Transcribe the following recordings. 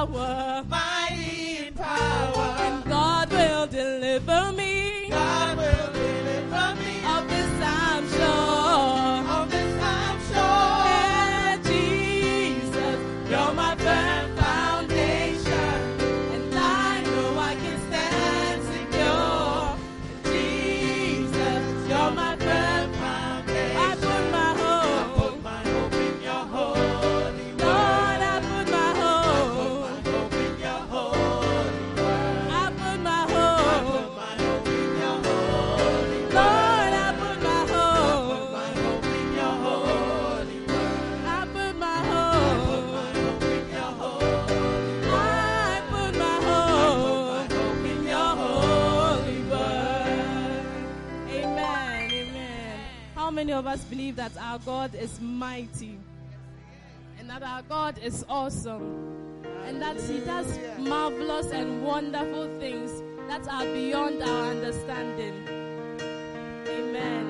power. Mighty in power. And God will deliver me. God will deliver me. Of this I'm sure. Of this I'm sure. Yeah, Jesus, you're my firm foundation. And I know I can stand secure. Jesus, you're my firm Foundation. I put my hope. Put my hope in your holy word. Lord, I put my hope. Put my hope in your holy word. I put my Put hope. my hope in your holy word. Lord, I put my Put hope. my hope in your holy word. I put my Put hope. my hope in your holy word. I put my hope in your holy word. Amen. Amen. How many of us believe that our God is mighty and that our God is awesome and that He does marvelous and wonderful things that are beyond our understanding? Amen.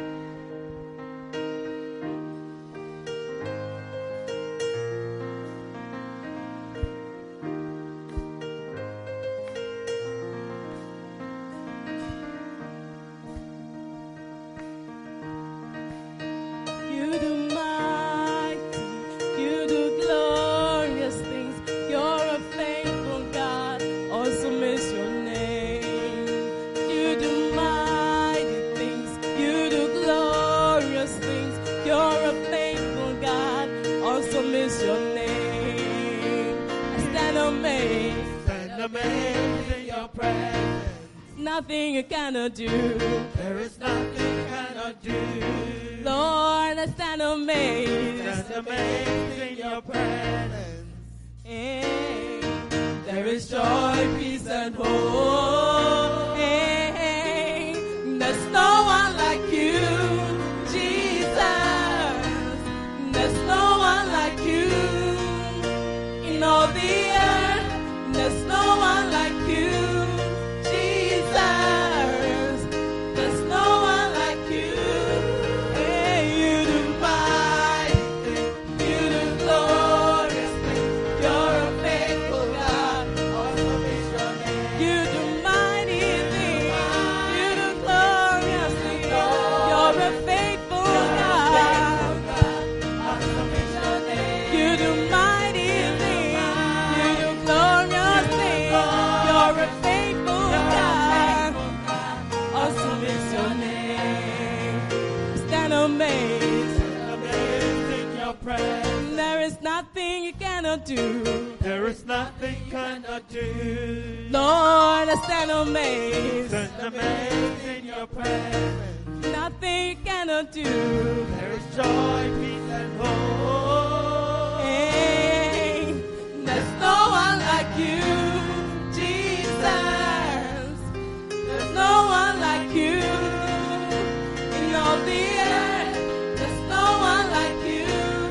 You do mighty, you do glorious things. You're a faithful God, awesome is your name. You do mighty things, you do glorious things. You're a faithful God, awesome is your name. I stand amazed, Stand amazed in your presence. nothing you cannot do. There is nothing you cannot do. Lord, I stand amazed. Stand amazed in your presence. Hey, There is joy, peace, and hope. hey, there's no one like you, Jesus. There's no one like you in all the earth. There's no one like you, Jesus. There's no one like you. Hey, you do mighty things, you do glorious things. You're a faithful God. Awesome is your name. You do mighty things. You do glorious things. You're a faithful God. Awesome is your name. You do mighty things. You do glorious things. You're a faithful God. Awesome is your name. Stand amazed. Amazed in your presence. There is nothing you cannot do. There is nothing you cannot do. Lord, I stand amazed. Stand amazed in your presence. Nothing you cannot do. There is joy, peace, and hope. Hey, there's no one like you, Jesus. There's no one like you in all the earth. There's no one like you,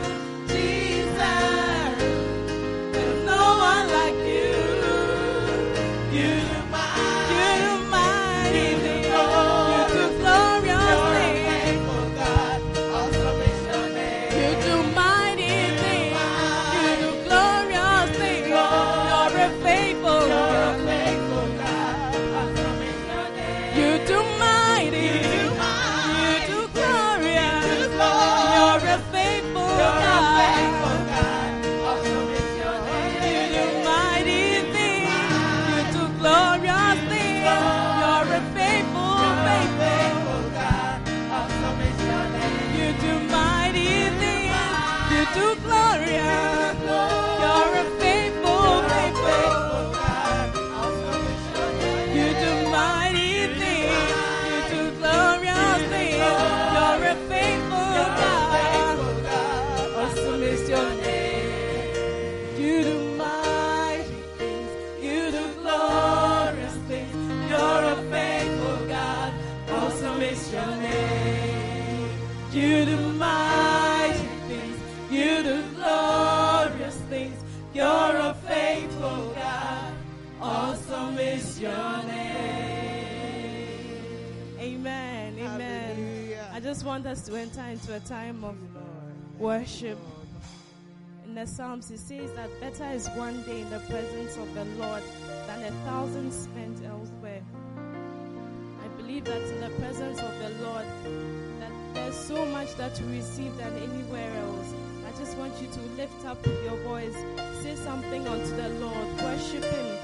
Jesus. There's no one like you. You do mighty things. You do glorious things. Faithful God, awesome is your name. You do mighty things. You do glorious things. You're a faithful God. Faithful God, awesome is your name. You do mighty. You do glorious. You're a faithful God. Faithful God, awesome is your name. You do mighty things. You do glorious things. You're a faithful, faithful. Faithful God, awesome is your name. You do mighty things. You do glorious. You're a faithful, faithful. God, awesome is your name. You do mighty things. You do glorious things. You're a faithful God. Faithful God, Awesome is your name. You do mighty things. You do glorious things. You're a faithful God. Awesome is your name. You do mighty things. You do glorious things. You're a faithful God. Awesome is your name. Amen. Amen. Hallelujah. I just want us to enter into a time of worship. And In the Psalms, it says that better is one day in the presence of the Lord than 1,000 spent elsewhere. I believe that in the presence of the Lord, that there's so much that we receive than anywhere else. I just want you to lift up your voice, say something unto the Lord, worship Him.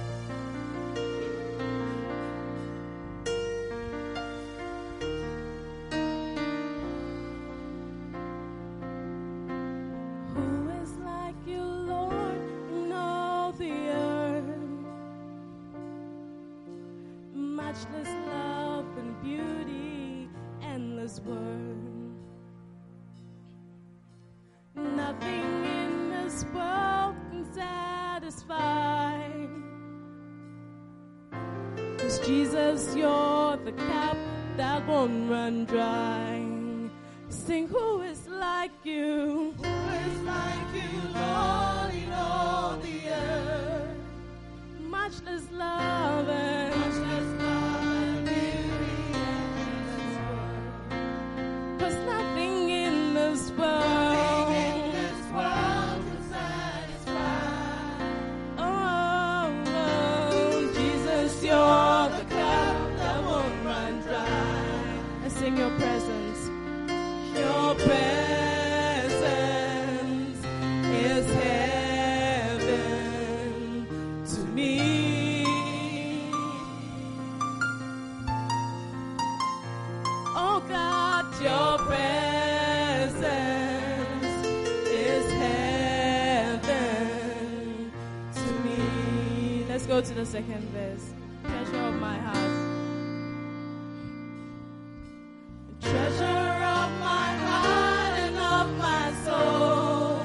Matchless love and beauty, endless word. Nothing in this world can satisfy. 'Cause Jesus, you're the cup that won't run dry. Sing, who is like you? Who is like you, Lord, in all the earth? Matchless love and sing your presence. Your presence is heaven to me. Oh God, your presence is heaven to me. Let's go to the second verse. Treasure of my heart. Treasure of my heart and of my soul.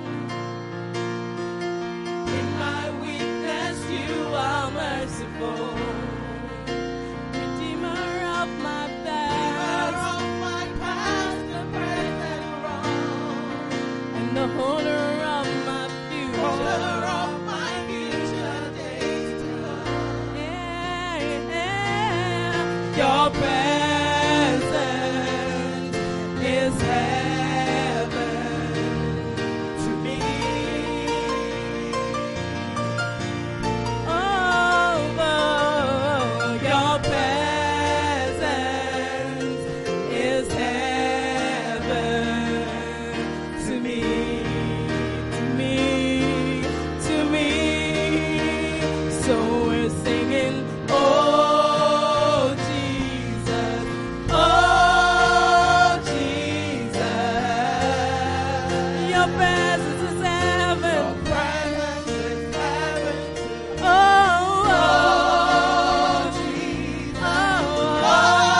In my weakness you are merciful. Redeemer of my past, the present wrong. And the holder of my future. Holder of my future days to come. Your presence is heaven to me. Oh, your presence is heaven to me, to me, to me. So we're singing, oh Jesus, oh Jesus. your presence is heaven. Your presence is heaven to me. Oh, Jesus. oh, Oh,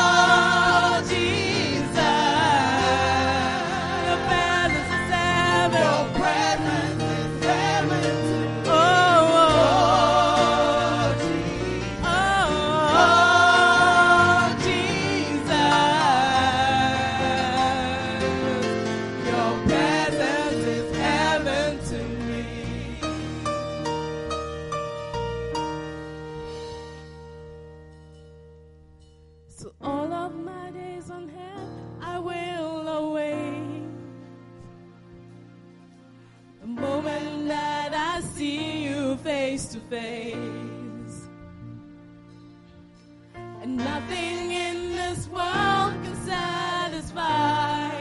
Jesus. your presence is heaven. Your presence is heaven to me. Oh, Jesus. oh, Oh, Jesus. Your presence is heaven to me. So all of my days on earth I will await the moment that I see you face to face. And nothing in this world can satisfy.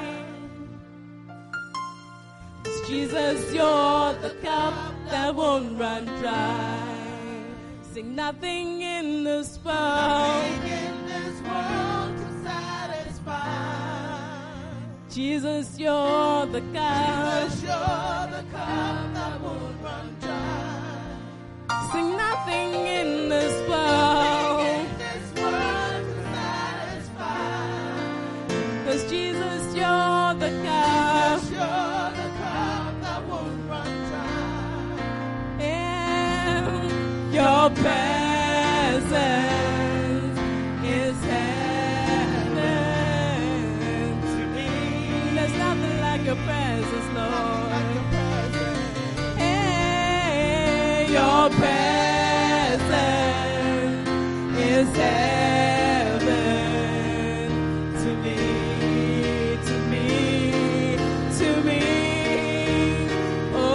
'Cause Jesus, you're the cup that won't run dry. Sing, nothing in this world. Nothing in this world can satisfy. Jesus, you're the cup. Jesus, you're the cup that won't run dry. Sing, nothing in this Nothing world. in this world can satisfy. 'Cause Jesus, you're the cup. Jesus, you're the cup that won't run dry. And Your presence is heaven to me. there's nothing like your presence, Lord. Like your presence. Hey, Your presence is heaven to me, to me, to me. Oh,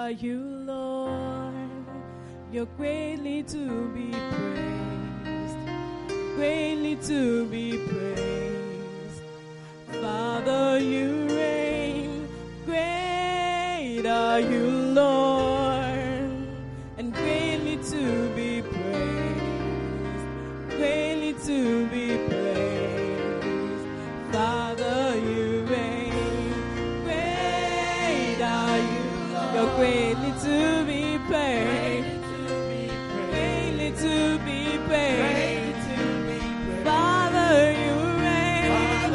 are you, Lord. You're greatly to be praised, greatly to be praised. Father, you reign, great are you, Lord, and greatly to be praised, greatly to be praised. Father, you reign, great are you, Lord. You're greatly to be praised, greatly to be praised. Father, you reign,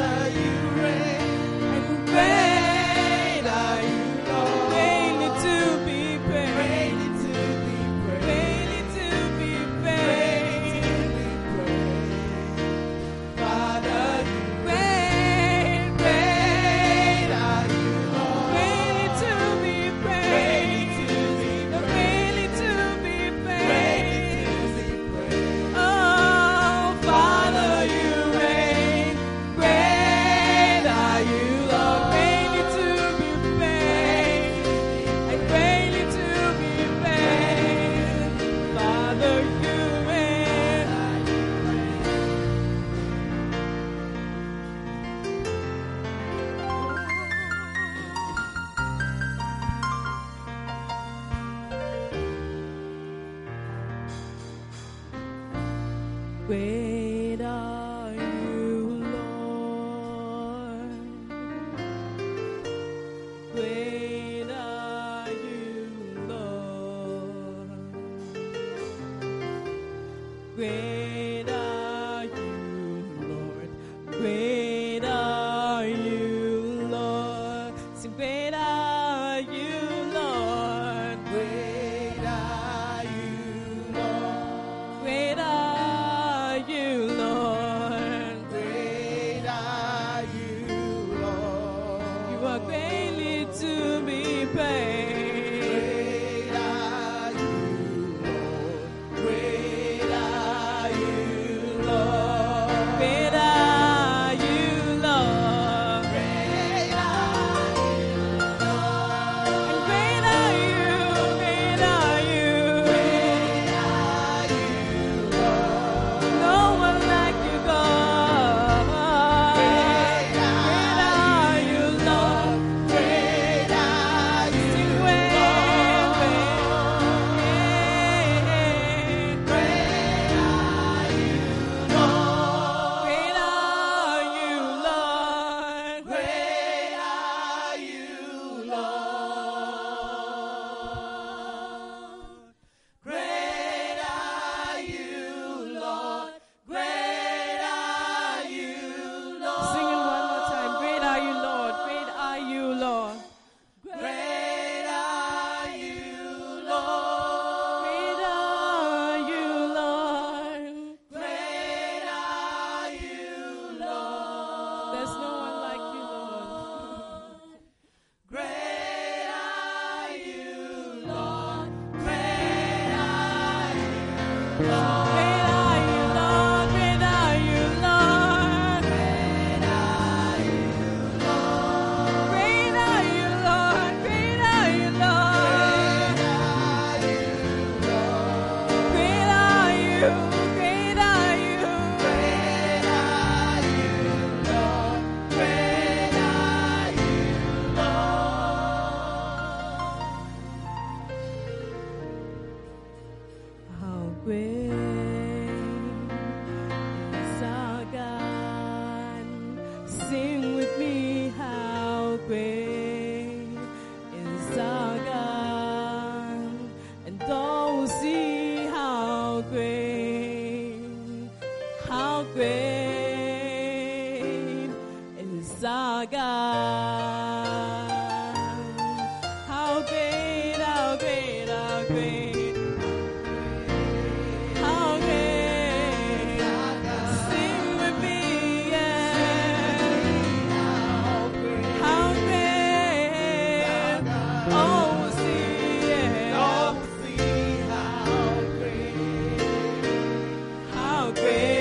and great are you, Lord. Greatly to be praised, greatly to be praised. Father, you reign, great are you, Lord. Greatly to be praised, greatly to be praised. Oh, Father, you reign, great are you, Lord. Greatly to be praised, and greatly to be praised. Father, you reign. Great are you, Lord. Great are you, Lord. Great are you, Lord. Great are you, Lord. Sing, great are you, Lord. Great are you, Lord. Great are you, Lord. Great are you, Lord. You are greatly to be praised. Great are you, Lord. Great are you, Lord. Great are you, Lord. Great are you, Lord. And great are you, great are you. Great are you, Lord. No one like you, God. Great are you, Lord. Great are you, Sing great, great, great. Great are you, Lord. Great are you, Lord. Great are you, Lord. Great are you, Lord. Great are you, Lord. Sing it one more time. Great are you, Lord. Great are you, Lord. Great are you, Lord. Great are you, Lord. Great are you, Lord. There's no one like you, Lord. Great are you, Lord. Great are you, Lord. Great are you, Lord. Great are you, Lord. Great are you, Lord. Great are you, Lord. Great are you, Lord. Great are you, great are you. Great are you, Lord. Great are you, Lord. How great is our God. Sing with me, how great is our God. And all will see how great is our God. How great, how great, how great. How great. Sing with me, yeah. How great. Oh, we'll see, yeah. How great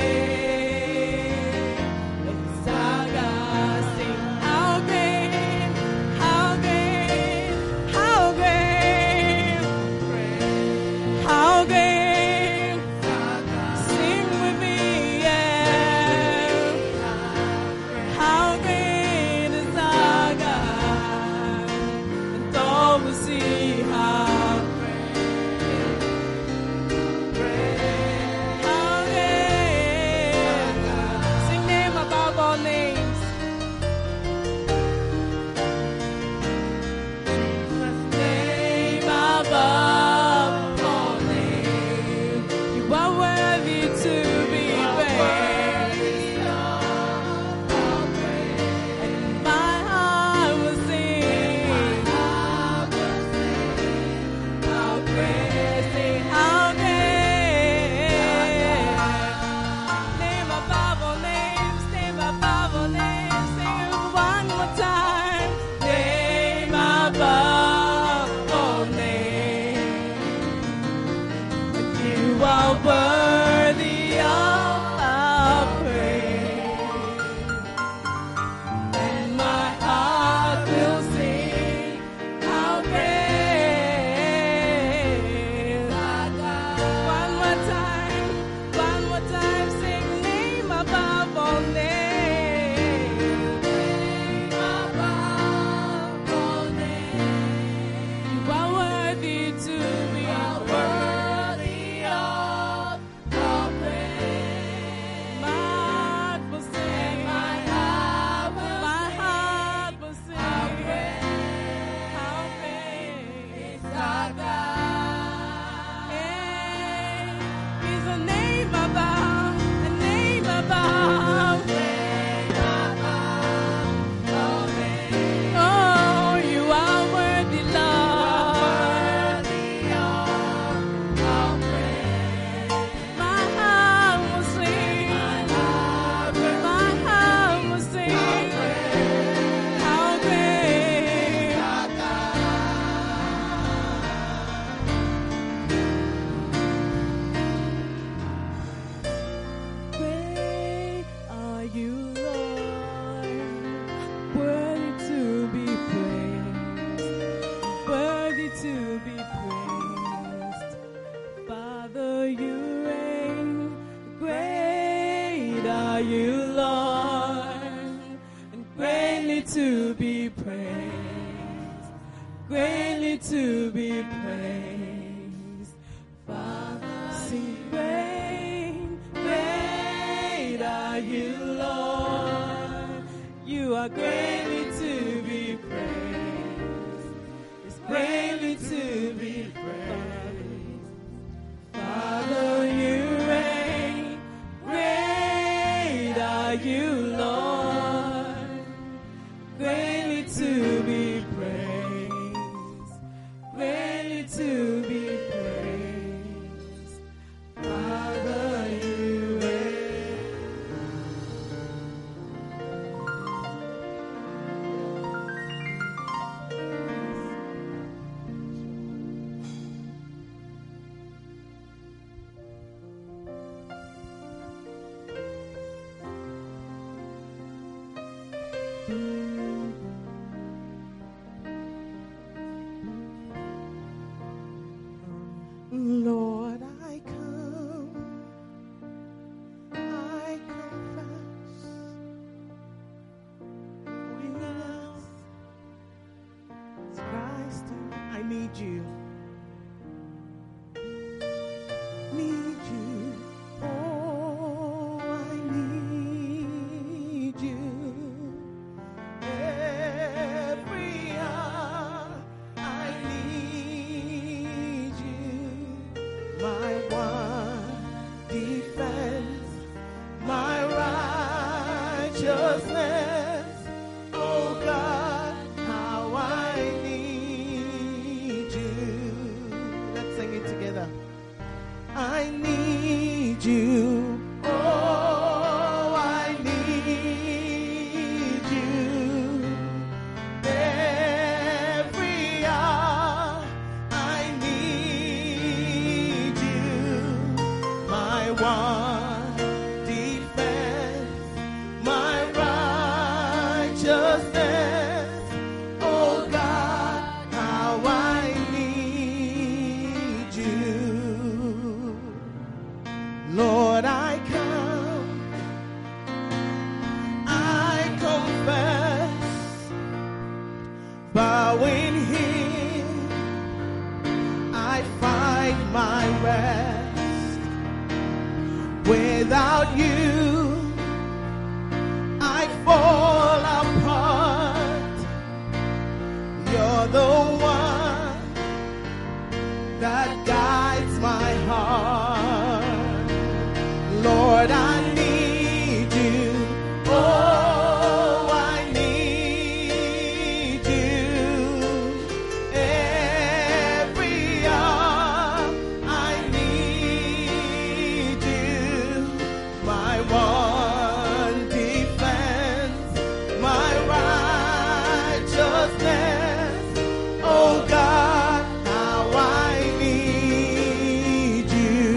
is our God. Sing, how great to be praised, greatly to be praised. Father, sing great, great are you, Lord. You are greatly to be praised, it's greatly to be praised. Father, you reign, great are you, Lord, greatly to be praised, greatly to be praised. Father, you reign. Lord, I come, I confess, weakness, Christ, I need you, oh, I need you, every hour I need you. My one defense, my righteousness. Oh God, how I need you. Let's sing it together. I need you. Oh, I need you. Every hour I need you. My one defense, my righteousness. Oh God, how I need you. Lord, I come, I confess, bowing here, I find my rest. Without you, I fall apart. You're the one that guides my heart. Lord, I need you. Oh, I need you. Every hour I need you. My one defense, my righteousness. Oh God, how I need you.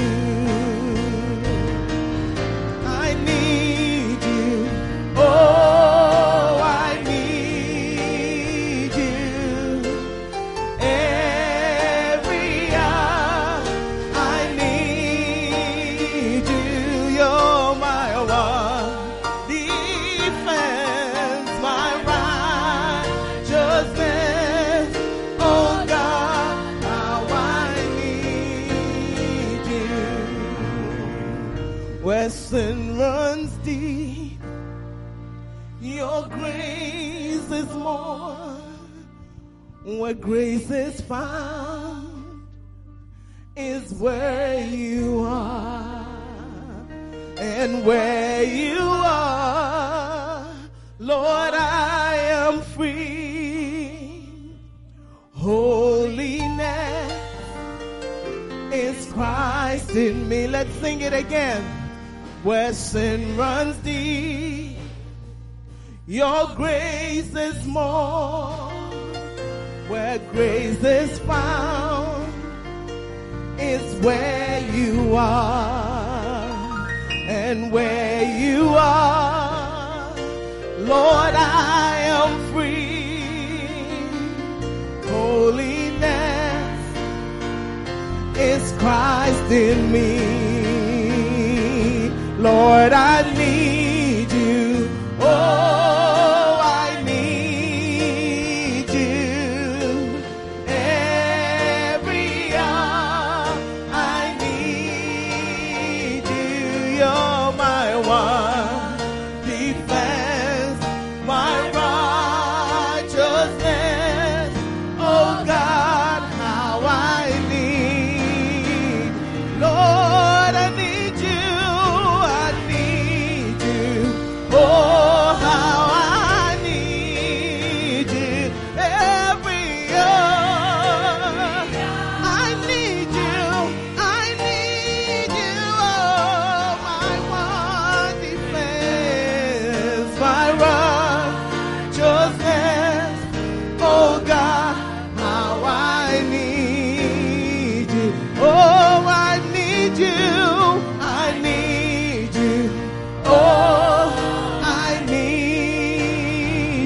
I need you. Oh, I need you. Every hour I need you. You're my one defense, my righteousness. Oh God, how I need you. Where sin runs deep, your grace is more. Where grace is found is where you are. And where you are, Lord, I am free. Holiness is Christ in me. Let's sing it again. Where sin runs deep, your grace is more. Where grace is found is where you are. And where you are, Lord, I am free. Holiness is Christ in me. Lord, I need you. Oh, I need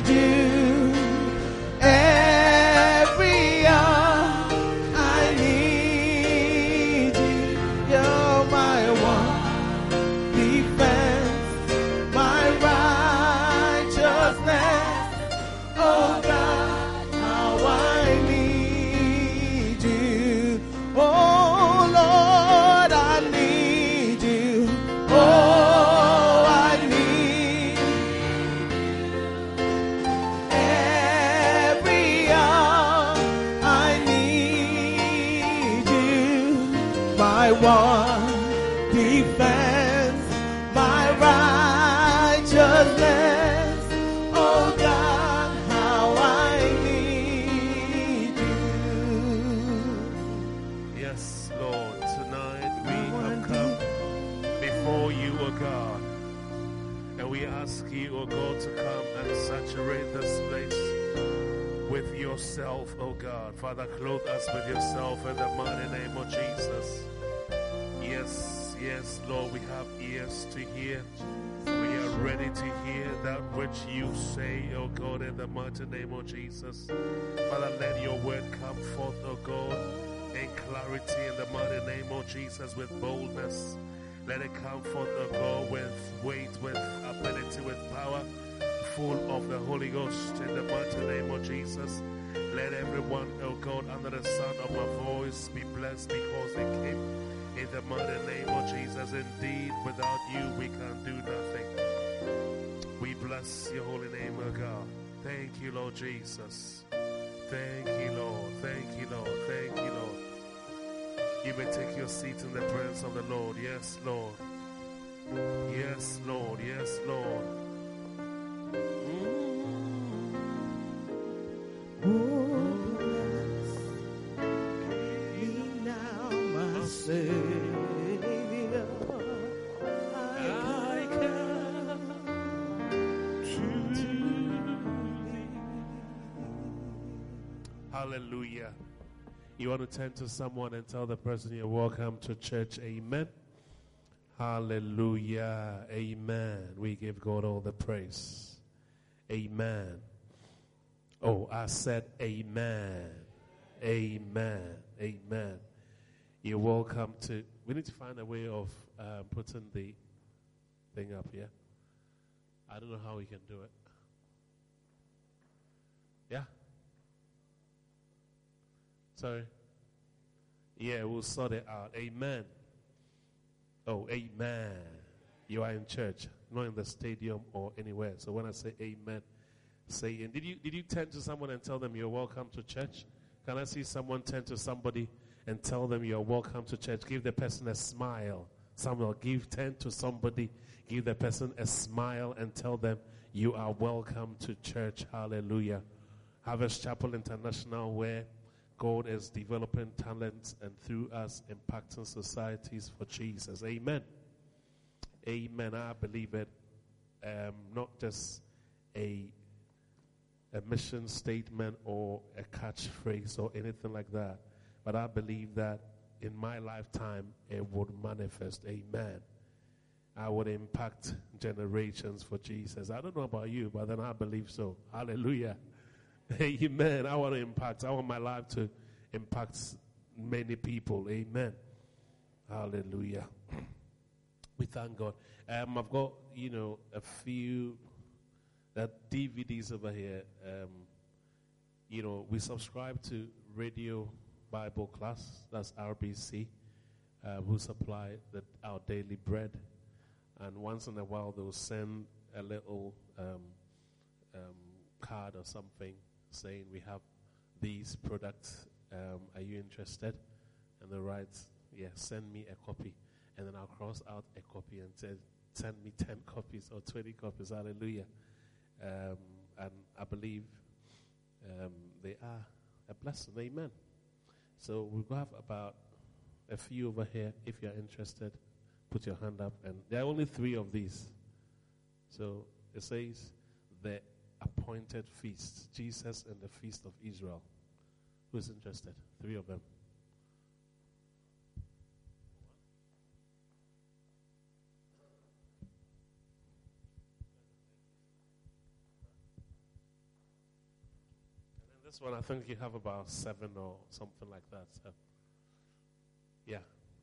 Father, clothe us with yourself in the mighty name of Jesus. Yes, yes, Lord, we have ears to hear. We are ready to hear that which you say, oh God, in the mighty name of Jesus. Father, let your word come forth, oh God, in clarity in the mighty name of Jesus, with boldness. Let it come forth, oh God, with weight, with ability, with power, full of the Holy Ghost in the mighty name of Jesus. Let everyone, oh God, under the sound of my voice be blessed because they came in the mighty name of Jesus. Indeed, without you, we can do nothing. We bless your holy name, oh God. Thank you, Lord Jesus. Thank you, Lord. Thank you, Lord. Thank you, Lord. You may take your seat in the presence of the Lord. Yes, Lord. Yes, Lord. Yes, Lord. Hallelujah. You want to turn to someone and tell the person you're welcome to church. Amen. Hallelujah. Amen. We give God all the praise. Amen. Oh, I said amen. Amen. Amen. You're welcome to. We need to find a way of putting the thing up here. I don't know how we can do it. Yeah? Sorry? Yeah, we'll sort it out. Amen. Oh, amen. You are in church, not in the stadium or anywhere. So when I say amen, say in. Did you turn to someone and tell them you're welcome to church? Can I see someone turn to somebody and tell them you're welcome to church? Give the person a smile. Someone turn to somebody, give the person a smile and tell them you are welcome to church. Hallelujah. Harvest Chapel International, where God is developing talents and through us impacting societies for Jesus. Amen. Amen. I believe it. Not just a mission statement or a catchphrase or anything like that, but I believe that in my lifetime it would manifest. Amen. I would impact generations for Jesus. I don't know about you, but then I believe so. Hallelujah. Amen. I want to impact. I want my life to impact many people. Amen. Hallelujah. We thank God. I've got, a few DVDs over here. We subscribe to Radio Bible Class. That's RBC, who supply our daily bread. And once in a while, they'll send a little card or something saying we have these products. Are you interested? And they'll write, send me a copy. And then I'll cross out a copy and say, send me 10 copies or 20 copies. Hallelujah. And I believe they are a blessing. Amen. So we'll have about a few over here. If you're interested, put your hand up. And there are only 3 of these. So it says, the appointed feast, Jesus and the feast of Israel. Who's interested? 3 of them. This one, I think you have about 7 or something like that. So, yeah.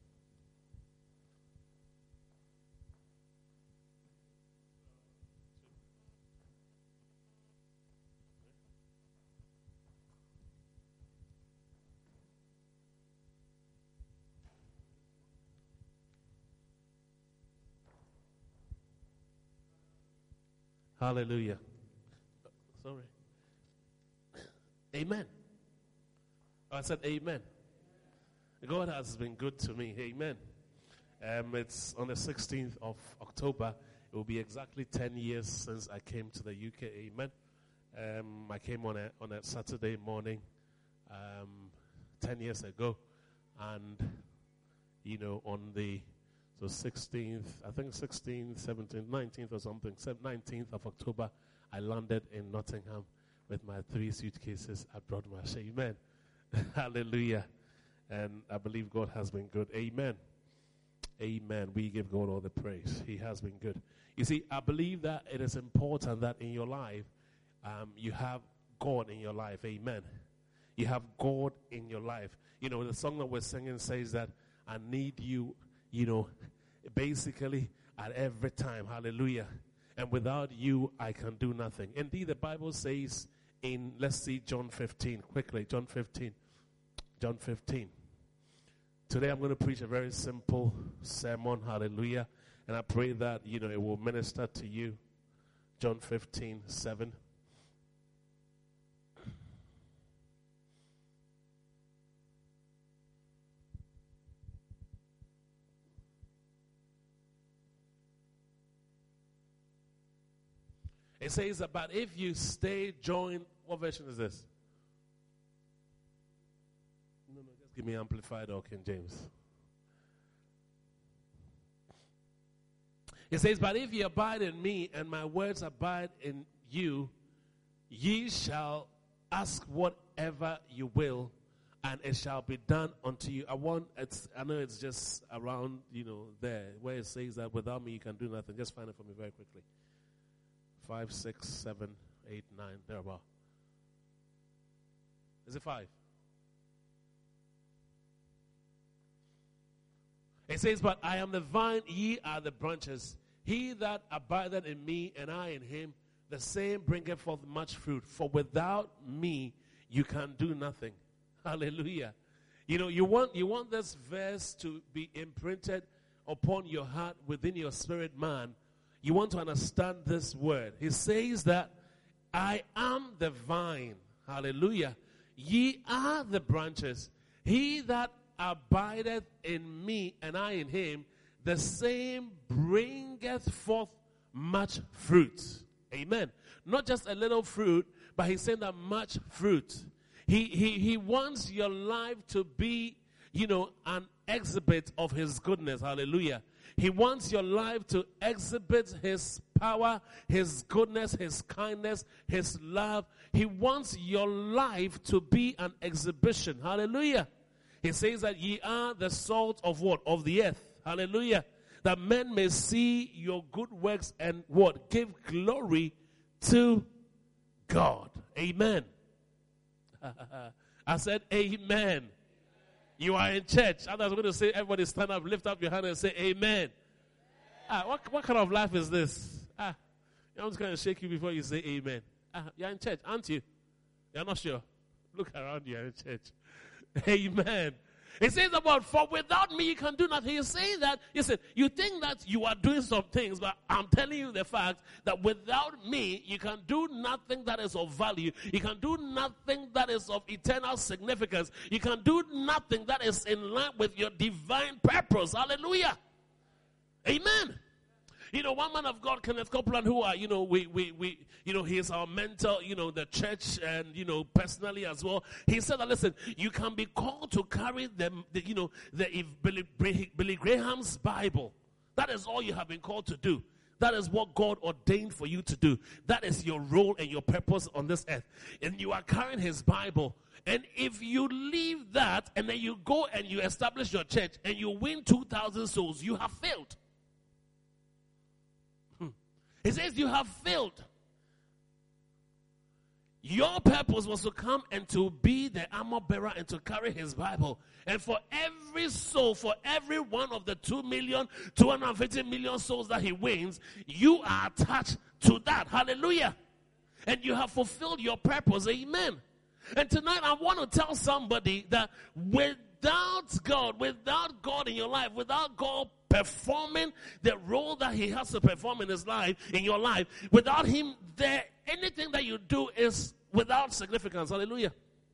Hallelujah. Sorry. Amen. I said amen. God has been good to me. Amen. It's on the 16th of October. It will be exactly 10 years since I came to the UK. Amen. I came on a Saturday morning 10 years ago. And, on the 16th, I think 16th, 17th, 19th or something, 19th of October, I landed in Nottingham with my 3 suitcases. I brought my amen. Hallelujah. And I believe God has been good. Amen. Amen. We give God all the praise. He has been good. You see, I believe that it is important that in your life, you have God in your life. Amen. You have God in your life. The song that we're singing says that I need you, basically at every time. Hallelujah. And without you, I can do nothing. Indeed, the Bible says let's see John 15, quickly. John 15. Today I'm going to preach a very simple sermon. Hallelujah. And I pray that, it will minister to you. John 15:7. It says about if you stay joined. What version is this? No, just give me Amplified or King James. It says, but if you abide in me and my words abide in you, ye shall ask whatever you will, and it shall be done unto you. I know it's just around, there, where it says that without me you can do nothing. Just find it for me very quickly. 5, 6, 7, 8, 9, thereabout. Is it 5? It says, but I am the vine, ye are the branches. He that abideth in me, and I in him, the same bringeth forth much fruit. For without me, you can do nothing. Hallelujah. You want this verse to be imprinted upon your heart, within your spirit man. You want to understand this word. He says that I am the vine. Hallelujah. Ye are the branches. He that abideth in me and I in him, the same bringeth forth much fruit. Amen. Not just a little fruit, but he's saying that much fruit. He wants your life to be, an exhibit of his goodness. Hallelujah. He wants your life to exhibit his power, his goodness, his kindness, his love. He wants your life to be an exhibition. Hallelujah. He says that ye are the salt of what? Of the earth. Hallelujah. That men may see your good works and what? Give glory to God. Amen. I said amen. You are in church. I was going to say, everybody stand up, lift up your hand and say amen. What kind of life is this? I'm just going to shake you before you say amen. You're in church, aren't you? You're not sure? Look around you, you're in church. Amen. It says about, for without me you can do nothing. He's saying that, you think that you are doing some things, but I'm telling you the fact that without me you can do nothing that is of value. You can do nothing that is of eternal significance. You can do nothing that is in line with your divine purpose. Hallelujah. Amen. One man of God, Kenneth Copeland, who are, he is our mentor, the church and, personally as well. He said that, listen, you can be called to carry Billy Graham's Bible. That is all you have been called to do. That is what God ordained for you to do. That is your role and your purpose on this earth. And you are carrying his Bible. And if you leave that and then you go and you establish your church and you win 2,000 souls, you have failed. He says you have failed. Your purpose was to come and to be the armor bearer and to carry his Bible. And for every soul, for every one of the 2,250,000,000 souls that he wins, you are attached to that. Hallelujah. And you have fulfilled your purpose. Amen. And tonight I want to tell somebody that without God in your life, without God performing the role that he has to perform in his life, in your life, without him there, anything that you do is without significance. Hallelujah.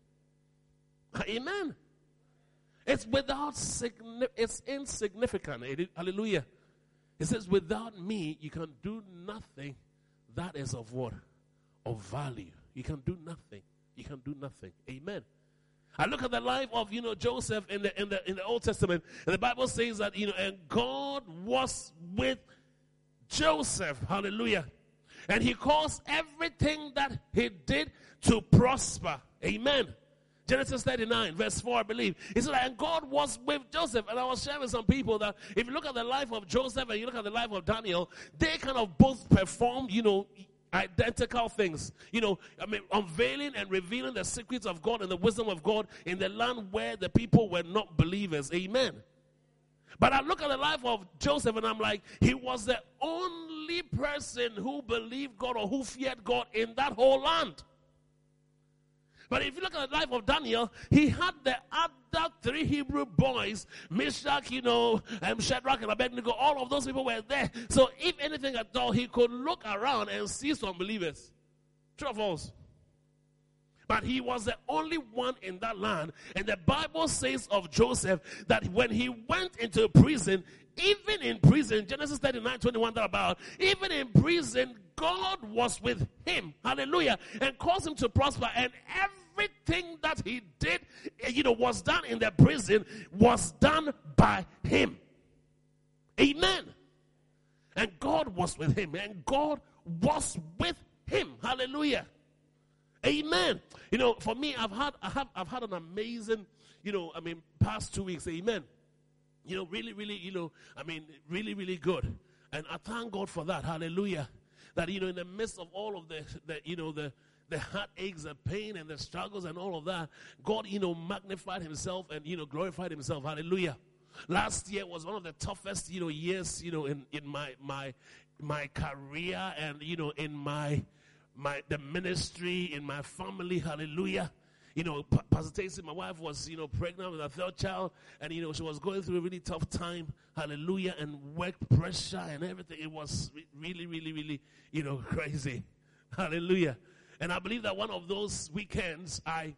Amen. It's it's insignificant. Hallelujah. It says, without me, you can do nothing that is of what? Of value. You can do nothing. You can do nothing. Amen. I look at the life of, Joseph in the Old Testament, and the Bible says that, and God was with Joseph. Hallelujah. And he caused everything that he did to prosper. Amen. Genesis 39, verse 4, I believe. It says, and God was with Joseph. And I was sharing with some people that if you look at the life of Joseph and you look at the life of Daniel, they kind of both performed, identical things. Unveiling and revealing the secrets of God and the wisdom of God in the land where the people were not believers. Amen. But I look at the life of Joseph and I'm like, he was the only person who believed God or who feared God in that whole land. But if you look at the life of Daniel, he had the other 3 Hebrew boys, Meshach, Shadrach and Abednego, all of those people were there. So if anything at all, he could look around and see some believers. True or false? But he was the only one in that land. And the Bible says of Joseph that when he went into prison, even in prison, Genesis 39:21, even in prison, God was with him. Hallelujah. And caused him to prosper. And everything that he did, was done in the prison, was done by him. Amen. And God was with him. And God was with him. Hallelujah. Amen. For me, I've had an amazing, past 2 weeks. Amen. Really, really good. And I thank God for that. Hallelujah. That, in the midst of all of the heartaches, the pain, and the struggles and all of that, God, magnified himself and, glorified himself. Hallelujah. Last year was one of the toughest, years, in my career and, in the ministry, in my family. Hallelujah. Pastor Stacy, my wife, was, pregnant with her 3rd child, and, she was going through a really tough time. Hallelujah. And work pressure and everything. It was really, really, really, crazy. Hallelujah. And I believe that one of those weekends, I'm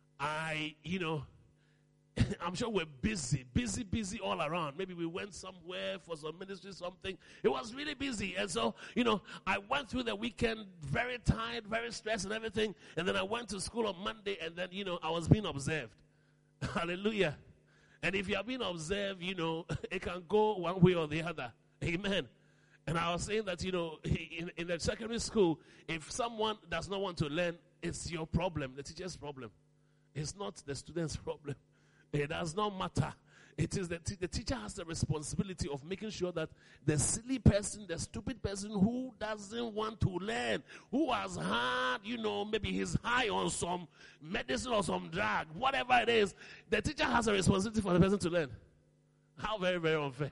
sure we're busy all around. Maybe we went somewhere for some ministry, something. It was really busy. And so, I went through the weekend very tired, very stressed and everything. And then I went to school on Monday, and then, I was being observed. Hallelujah. And if you are being observed, it can go one way or the other. Amen. And I was saying that, in the secondary school, if someone does not want to learn, it's your problem, the teacher's problem. It's not the student's problem. It does not matter. It is the teacher has the responsibility of making sure that the silly person, the stupid person who doesn't want to learn, who has had, maybe he's high on some medicine or some drug, whatever it is, the teacher has a responsibility for the person to learn. How very, very unfair.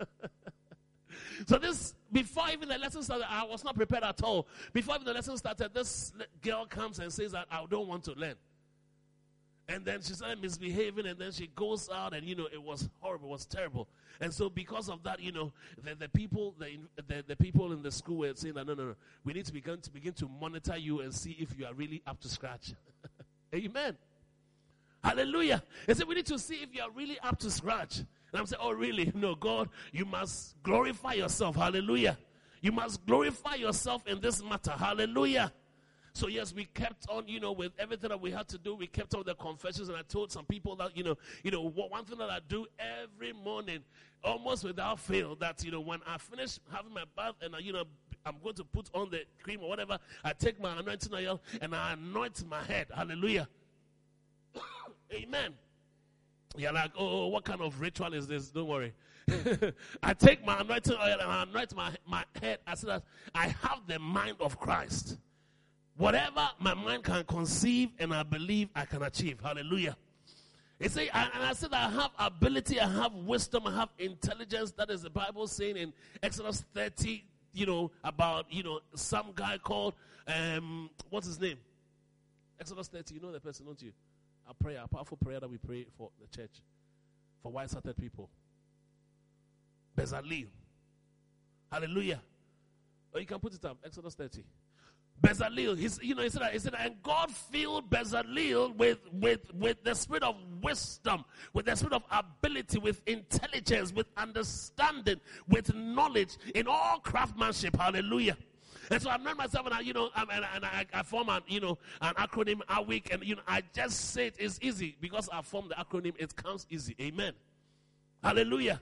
So before even the lesson started, I was not prepared at all. Before even the lesson started, this girl comes and says that I don't want to learn. And then she started misbehaving, and then she goes out, and, it was horrible, it was terrible. And so because of that, the people in the school were saying that, no, we need to begin to monitor you and see if you are really up to scratch. Amen. Hallelujah. They said, we need to see if you are really up to scratch. And I'm saying, oh, really? No, God, you must glorify yourself. Hallelujah. You must glorify yourself in this matter. Hallelujah. So yes, we kept on, with everything that we had to do. We kept on the confessions, and I told some people that, one thing that I do every morning, almost without fail, that, when I finish having my bath and, I'm going to put on the cream or whatever, I take my anointing oil and I anoint my head. Hallelujah. Amen. You're like, oh, what kind of ritual is this? Don't worry. I take my anointing oil and I anoint my head. I say that I have the mind of Christ. whatever my mind can conceive and I believe I can achieve. Hallelujah. It say, and I said I have ability, I have wisdom, I have intelligence. That is the Bible saying in Exodus 30, about, some guy called, what's his name? Exodus 30, you know the person, don't you? A powerful prayer that we pray for the church, for white-hearted people. Bezalel. Hallelujah. Or you can put it up, Exodus 30. Bezalel, he said, and God filled Bezalel with the spirit of wisdom, with the spirit of ability, with intelligence, with understanding, with knowledge, in all craftsmanship. Hallelujah. And so I've known myself, and I form an acronym a week, and I just say it is easy because I formed the acronym. It comes easy. Amen. Hallelujah.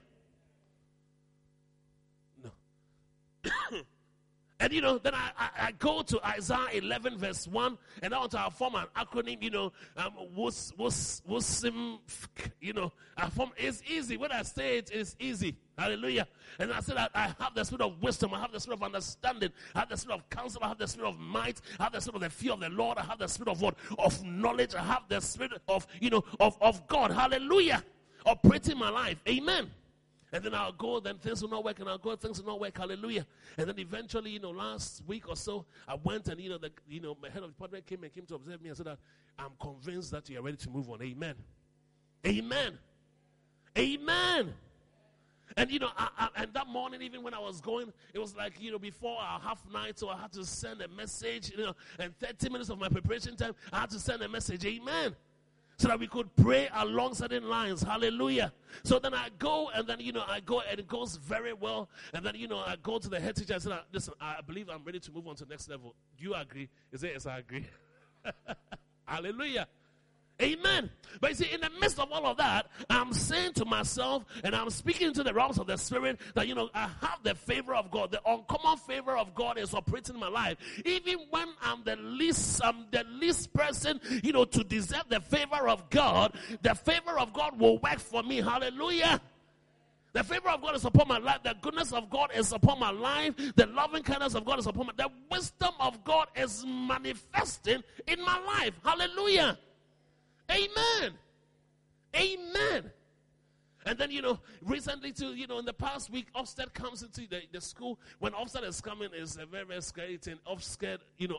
No. And then I go to Isaiah 11 verse 1, and I want to form an acronym, I form, it's easy. When I say it, it's easy. Hallelujah. And I said I have the spirit of wisdom, I have the spirit of understanding, I have the spirit of counsel, I have the spirit of might, I have the spirit of the fear of the Lord, I have the spirit of what? Of knowledge, I have the spirit of, of God. Hallelujah. Operating my life. Amen. And then I'll go, then things will not work, and I'll go, things will not work, hallelujah. And then eventually, last week or so, I went and, my head of department came to observe me and said that I'm convinced that you are ready to move on. Amen. Amen. Amen. And, and that morning, even when I was going, it was like, before our half night, so I had to send a message, and 30 minutes of my preparation time, I had to send a message. Amen. So that we could pray along certain lines. Hallelujah. So then I go, and then, I go, and it goes very well. And then, I go to the head teacher and say, listen, I believe I'm ready to move on to the next level. Do you agree? He said, yes, I agree. Hallelujah. Amen. But you see, in the midst of all of that, I'm saying to myself, and I'm speaking to the realms of the Spirit, that, I have the favor of God. The uncommon favor of God is operating in my life. Even when I'm the least person, to deserve the favor of God, the favor of God will work for me. Hallelujah. The favor of God is upon my life. The goodness of God is upon my life. The loving kindness of God is upon my life. The wisdom of God is manifesting in my life. Hallelujah. Amen. Amen. And then, recently too, in the past week, Ofsted comes into the school. When Ofsted is coming, it's a very, very scary thing. Ofsted,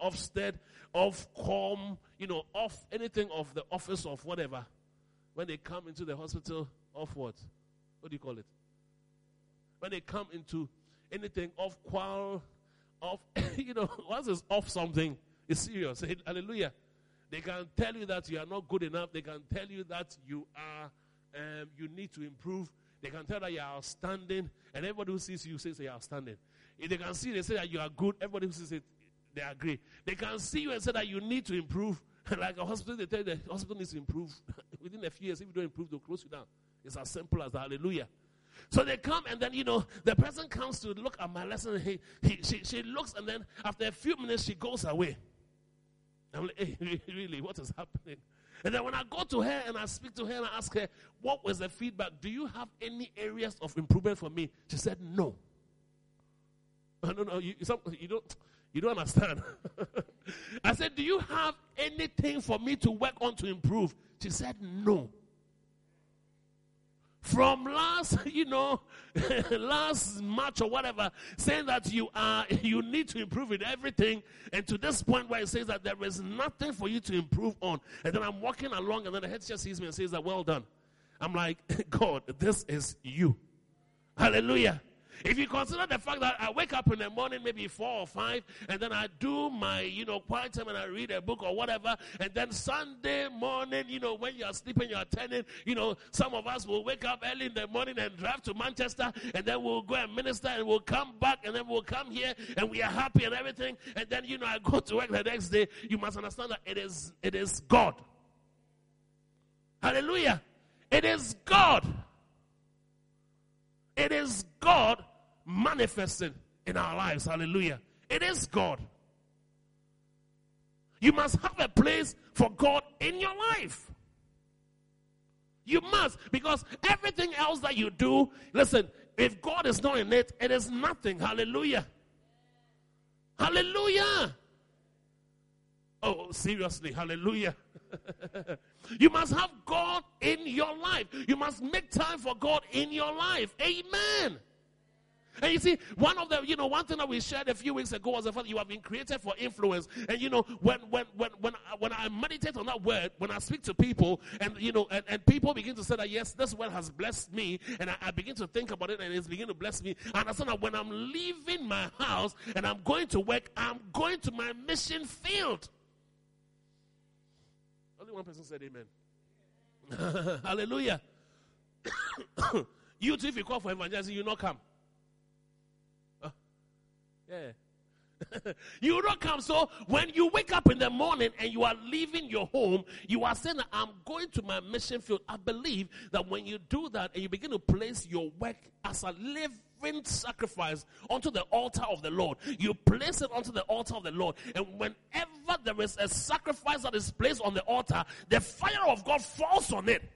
Ofcom, off anything of the office of whatever. When they come into the hospital, off what? What do you call it? When they come into anything off qual, off, once it's off something, it's serious. Hallelujah. They can tell you that you are not good enough. They can tell you that you are, you need to improve. They can tell that you are outstanding. And everybody who sees you says you are outstanding. If they can see, they say that you are good. Everybody who sees it, they agree. They can see you and say that you need to improve. Like a hospital, they tell you the hospital needs to improve. Within a few years, if you don't improve, they'll close you down. It's as simple as that. Hallelujah. So they come, and then, the person comes to look at my lesson. She looks, and then after a few minutes, she goes away. I'm like, hey, really, what is happening? And then when I go to her and I speak to her and I ask her, what was the feedback? Do you have any areas of improvement for me? She said, no. No, you don't understand. I said, do you have anything for me to work on to improve? She said, no. From last March or whatever, saying that you need to improve in everything, and to this point where it says that there is nothing for you to improve on. And then I'm walking along, and then the head teacher sees me and says that, well done. I'm like, God, this is you. Hallelujah. If you consider the fact that I wake up in the morning, maybe 4 or 5, and then I do my, quiet time and I read a book or whatever, and then Sunday morning, when you're sleeping, you're attending, some of us will wake up early in the morning and drive to Manchester, and then we'll go and minister, and we'll come back, and then we'll come here, and we are happy and everything, and then, I go to work the next day. You must understand that it is God. Hallelujah. It is God. It is God manifesting in our lives. Hallelujah. It is God. You must have a place for God in your life. You must, because everything else that you do, listen, if God is not in it, it is nothing. Hallelujah. Hallelujah. Oh, seriously, hallelujah. You must have God in your life. You must make time for God in your life. Amen. And you see, one thing that we shared a few weeks ago was the fact that you have been created for influence. And when I meditate on that word, when I speak to people, and people begin to say that yes, this word has blessed me, and I begin to think about it, and it's beginning to bless me. I understand that when I'm leaving my house and I'm going to work, I'm going to my mission field. Only one person said amen. Hallelujah. You too, if you call for evangelism, you not come. Yeah. You will not come. So when you wake up in the morning and you are leaving your home, you are saying that I'm going to my mission field. I believe that when you do that and you begin to place your work as a living sacrifice onto the altar of the Lord, you place it onto the altar of the Lord. And whenever there is a sacrifice that is placed on the altar, the fire of God falls on it.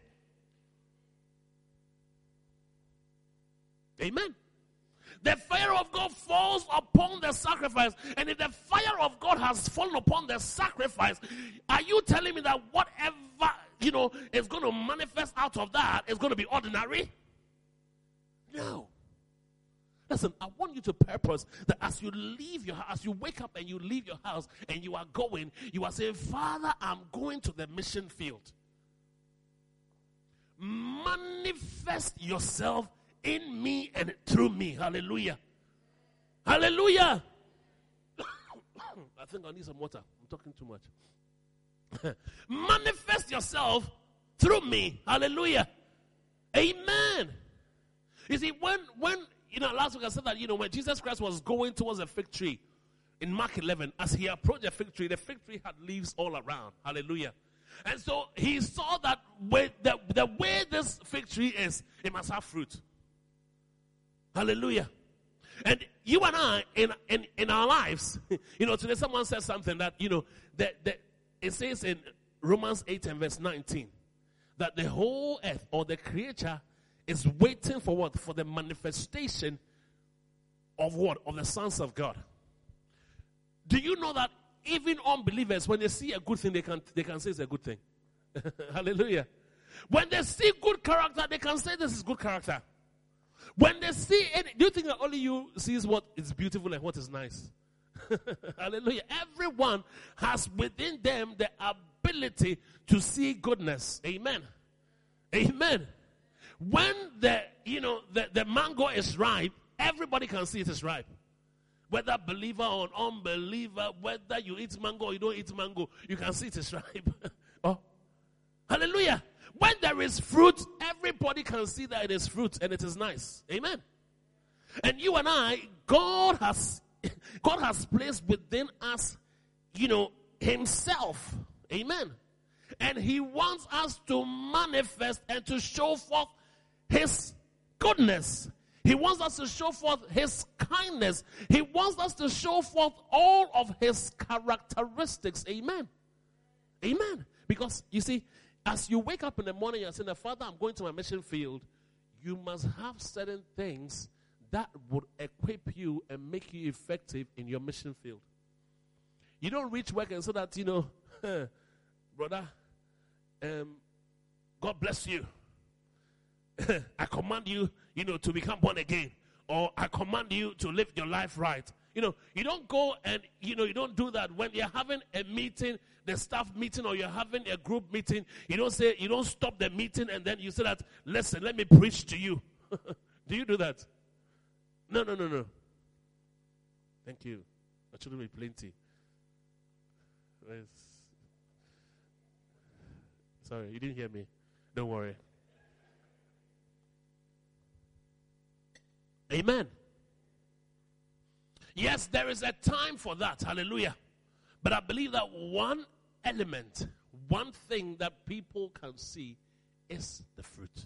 Amen. The fire of God falls upon the sacrifice. And if the fire of God has fallen upon the sacrifice, are you telling me that whatever, is going to manifest out of that is going to be ordinary? No. Listen, I want you to purpose that as you leave your house, as you wake up and you leave your house and you are going, you are saying, Father, I'm going to the mission field. Manifest yourself in me and through me. Hallelujah. Hallelujah. I think I need some water. I'm talking too much. Manifest yourself through me. Hallelujah. Amen. You see, when last week I said that, when Jesus Christ was going towards a fig tree in Mark 11, as he approached the fig tree had leaves all around. Hallelujah. And so he saw that the way this fig tree is, it must have fruit. Hallelujah. And you and I, in our lives, today someone said something that, that it says in Romans 8 and verse 19, that the whole earth or the creature is waiting for what? For the manifestation of what? Of the sons of God. Do you know that even unbelievers, when they see a good thing, they can say it's a good thing? Hallelujah. When they see good character, they can say this is good character. When they see it, do you think that only you sees what is beautiful and what is nice? Hallelujah. Everyone has within them the ability to see goodness. Amen. Amen. When the mango is ripe, everybody can see it is ripe. Whether believer or unbeliever, whether you eat mango or you don't eat mango, you can see it is ripe. Oh, hallelujah. When there is fruit, everybody can see that it is fruit and it is nice. Amen. And you and I, God has placed within us, himself. Amen. And he wants us to manifest and to show forth his goodness. He wants us to show forth his kindness. He wants us to show forth all of his characteristics. Amen. Amen. Because, you see, as you wake up in the morning and say, Father, I'm going to my mission field, you must have certain things that would equip you and make you effective in your mission field. You don't reach work and say that, brother, God bless you. I command you, to become born again. Or I command you to live your life right. You don't go and, you don't do that. When you're having a meeting, the staff meeting, or you're having a group meeting, you don't stop the meeting and then you say that, listen, let me preach to you. Do you do that? No. Thank you. That shouldn't be plenty. Sorry, you didn't hear me. Don't worry. Amen. Yes, there is a time for that. Hallelujah. But I believe that one element, one thing that people can see is the fruit.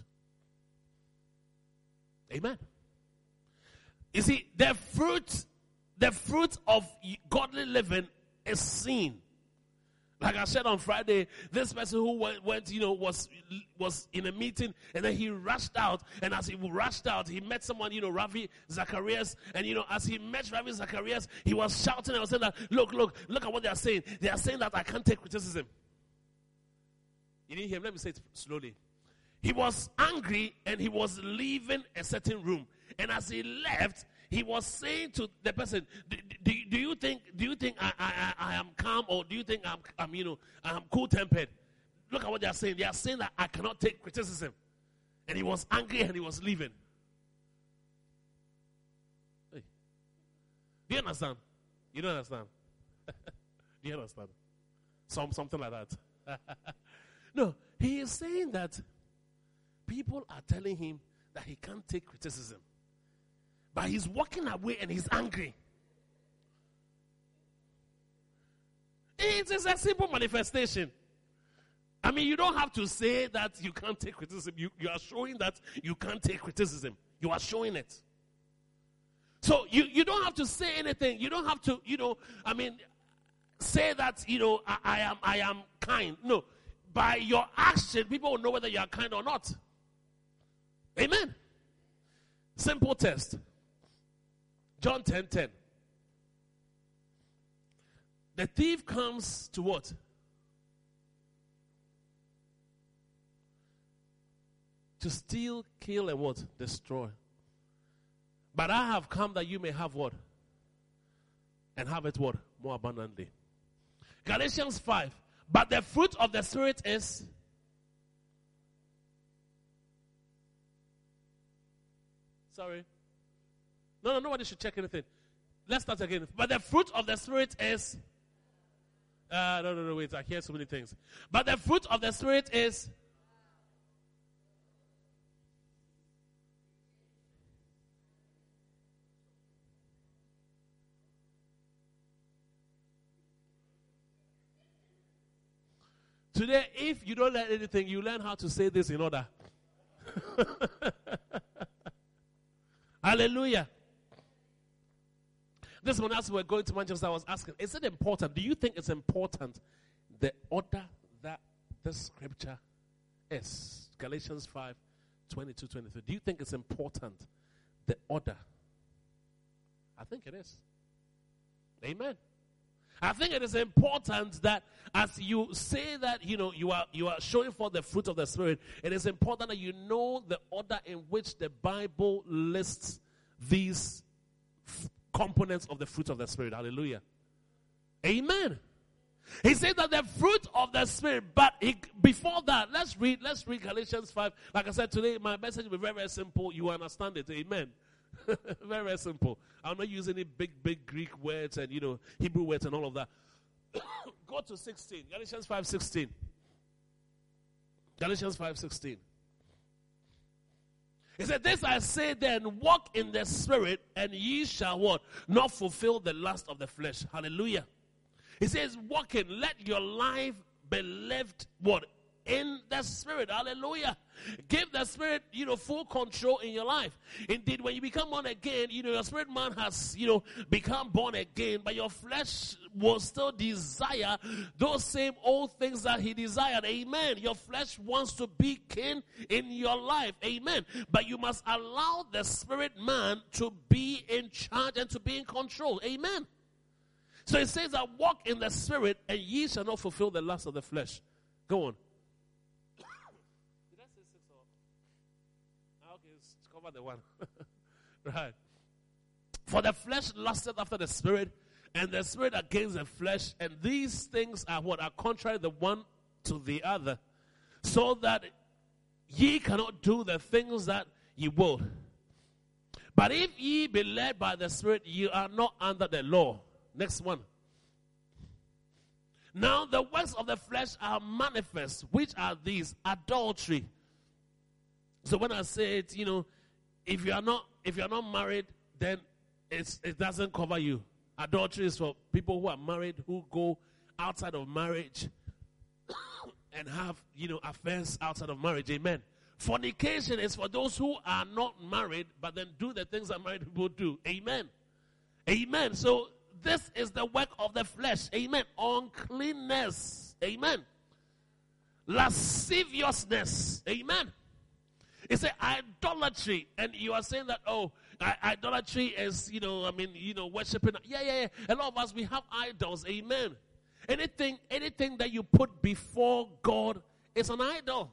Amen. You see, the fruit of godly living is seen. Like I said on Friday, this person who went was in a meeting, and then he rushed out. And as he rushed out, he met someone, Ravi Zacharias. And, as he met Ravi Zacharias, he was shouting and was saying that, look at what they are saying. They are saying that I can't take criticism. You didn't hear him? Let me say it slowly. He was angry, and he was leaving a certain room. And as he left, he was saying to the person, do you think I am calm, or do you think I'm cool-tempered? Look at what they are saying. They are saying that I cannot take criticism. And he was angry and he was leaving. Hey. Do you understand? You don't understand? Do you understand? Something like that. No, he is saying that people are telling him that he can't take criticism. But he's walking away and he's angry. It is a simple manifestation. I mean, you don't have to say that you can't take criticism. You are showing that you can't take criticism. You are showing it. So you don't have to say anything. You don't have to, say that, I am kind. No. By your action, people will know whether you are kind or not. Amen. Simple test. John 10:10. The thief comes to what? To steal, kill, and what? Destroy. But I have come that you may have what? And have it what? More abundantly. Galatians 5. But the fruit of the Spirit is... Sorry. No, nobody should check anything. Let's start again. But the fruit of the Spirit is... No, wait. I hear so many things. But the fruit of the Spirit is... Today, if you don't learn anything, you learn how to say this in order. Hallelujah. This morning, as we were going to Manchester, I was asking, is it important? Do you think it's important the order that this scripture is? Galatians 5, 22, 23. Do you think it's important the order? I think it is. Amen. I think it is important that as you say that, you are showing forth the fruit of the Spirit, it is important that you know the order in which the Bible lists these components of the fruit of the Spirit. Hallelujah. Amen. He said that the fruit of the Spirit, but before that, let's read Galatians 5. Like I said today, my message will be very, very simple. You understand it. Amen. Very, very simple. I'm not using any big Greek words and, Hebrew words and all of that. Go to 16. Galatians 5:16. Galatians 5:16. He said, this I say then, walk in the Spirit, and ye shall what? Not fulfill the lust of the flesh. Hallelujah. He says, walk in. Let your life be lived what? In the Spirit. Hallelujah. Give the Spirit, full control in your life. Indeed, when you become born again, your spirit man has, become born again, but your flesh will still desire those same old things that he desired. Amen. Your flesh wants to be king in your life. Amen. But you must allow the spirit man to be in charge and to be in control. Amen. So it says that walk in the Spirit, and ye shall not fulfill the lust of the flesh. Go on. Cover the one. Right. For the flesh lusteth after the Spirit, and the Spirit against the flesh, and these things are what are contrary the one to the other, so that ye cannot do the things that ye will. But if ye be led by the Spirit, ye are not under the law. Next one. Now the works of the flesh are manifest, which are these: adultery. So when I say it, if you are not married, then it doesn't cover you. Adultery is for people who are married, who go outside of marriage and have, affairs outside of marriage. Amen. Fornication is for those who are not married, but then do the things that married people do. Amen. Amen. So this is the work of the flesh. Amen. Uncleanness. Amen. Lasciviousness. Amen. It's an idolatry. And you are saying that, idolatry is, worshiping. Yeah. A lot of us, we have idols. Amen. Anything that you put before God is an idol.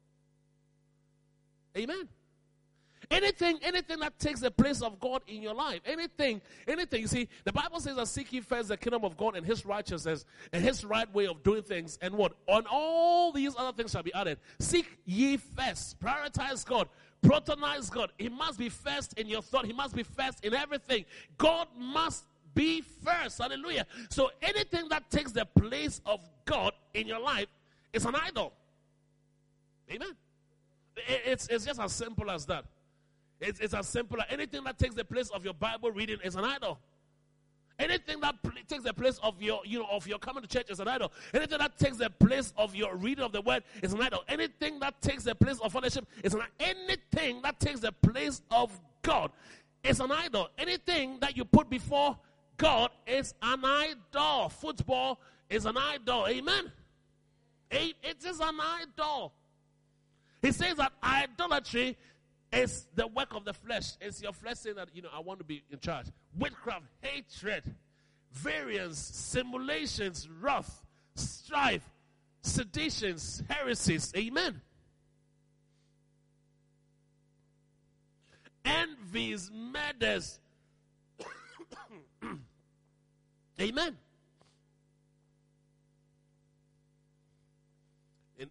Amen. Anything that takes the place of God in your life. Anything. You see, the Bible says that seek ye first the kingdom of God and his righteousness and his right way of doing things. And what? On all these other things shall be added. Seek ye first. Prioritize God. Protonize God. He must be first in your thought. He must be first in everything. God must be first. Hallelujah. So anything that takes the place of God in your life is an idol. Amen. It's just as simple as that. It's as simple as anything that takes the place of your Bible reading is an idol. Anything that takes the place of your coming to church is an idol. Anything that takes the place of your reading of the word is an idol. Anything that takes the place of fellowship is an idol. Anything that takes the place of God is an idol. Anything that you put before God is an idol. Football is an idol. Amen. It is an idol. He says that idolatry is the work of the flesh. It's your flesh saying that, I want to be in charge. Witchcraft, hatred, variance, simulations, wrath, strife, seditions, heresies. Amen. Envies, murders. Amen. And,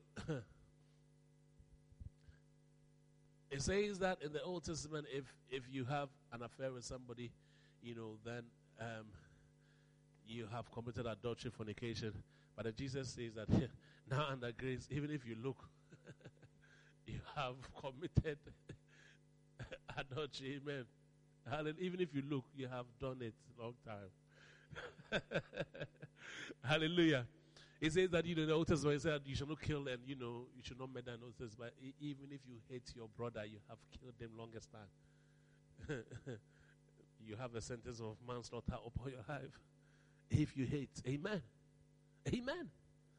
it says that in the Old Testament, if you have an affair with somebody, then you have committed adultery, fornication. But then Jesus says that now under grace, even if you look, you have committed adultery. Amen. Hallelujah. Even if you look, you have done it a long time. Hallelujah. It says that, the Old Testament, it said you should not kill and, you should not murder and all this. But even if you hate your brother, you have killed them longest time. You have a sentence of manslaughter upon your life. If you hate. Amen. Amen.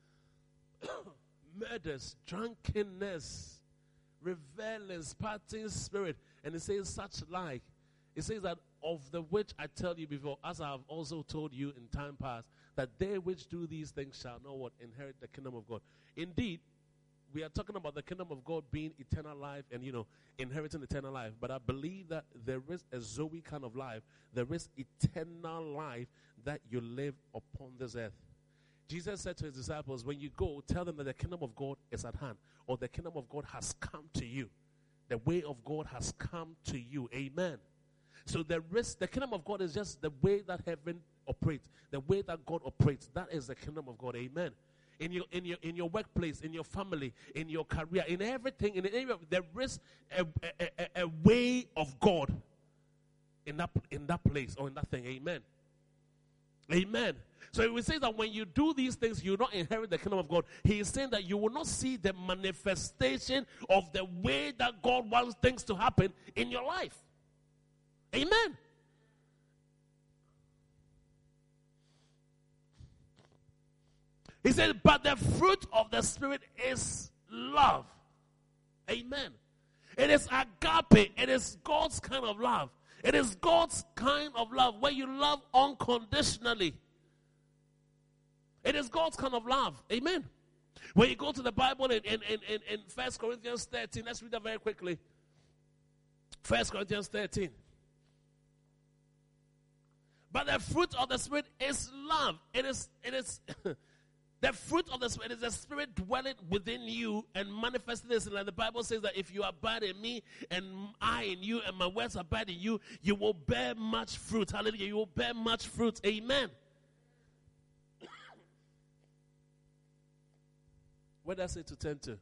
Murders, drunkenness, revelings, partying spirit. And it says such like. It says that of the which I tell you before, as I have also told you in time past, that they which do these things shall know what? Inherit the kingdom of God. Indeed, we are talking about the kingdom of God being eternal life and, inheriting eternal life. But I believe that there is a Zoe kind of life. There is eternal life that you live upon this earth. Jesus said to his disciples, when you go, tell them that the kingdom of God is at hand, or the kingdom of God has come to you. The way of God has come to you. Amen. So the kingdom of God is just the way that heaven operates, the way that God operates. That is the kingdom of God. Amen. In your workplace, in your family, in your career, in everything, there is a way of God in that place or in that thing. Amen. Amen. So we say that when you do these things, you will not inherit the kingdom of God. He is saying that you will not see the manifestation of the way that God wants things to happen in your life. Amen. He said, but the fruit of the Spirit is love. Amen. It is agape. It is God's kind of love. It is God's kind of love where you love unconditionally. It is God's kind of love. Amen. When you go to the Bible in 1 Corinthians 13, let's read that very quickly. 1 Corinthians 13. But the fruit of the Spirit is love. It is the fruit of the Spirit is the Spirit dwelling within you and manifesting this. And the Bible says that if you abide in me and I in you and my words abide in you, you will bear much fruit. Hallelujah. You will bear much fruit. Amen. Where does it to turn to?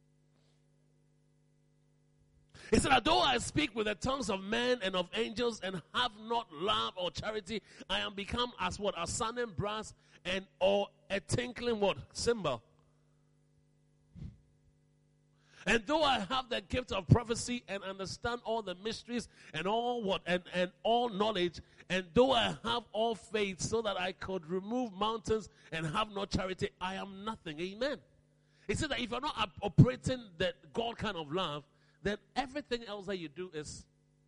He said, although I speak with the tongues of men and of angels and have not love or charity, I am become as what? A sounding brass and or a tinkling what? Cymbal. And though I have the gift of prophecy and understand all the mysteries and all what and all knowledge And though I have all faith so that I could remove mountains and have no charity, I am nothing. Amen. He said that if you're not operating that God kind of love, then everything else that you do is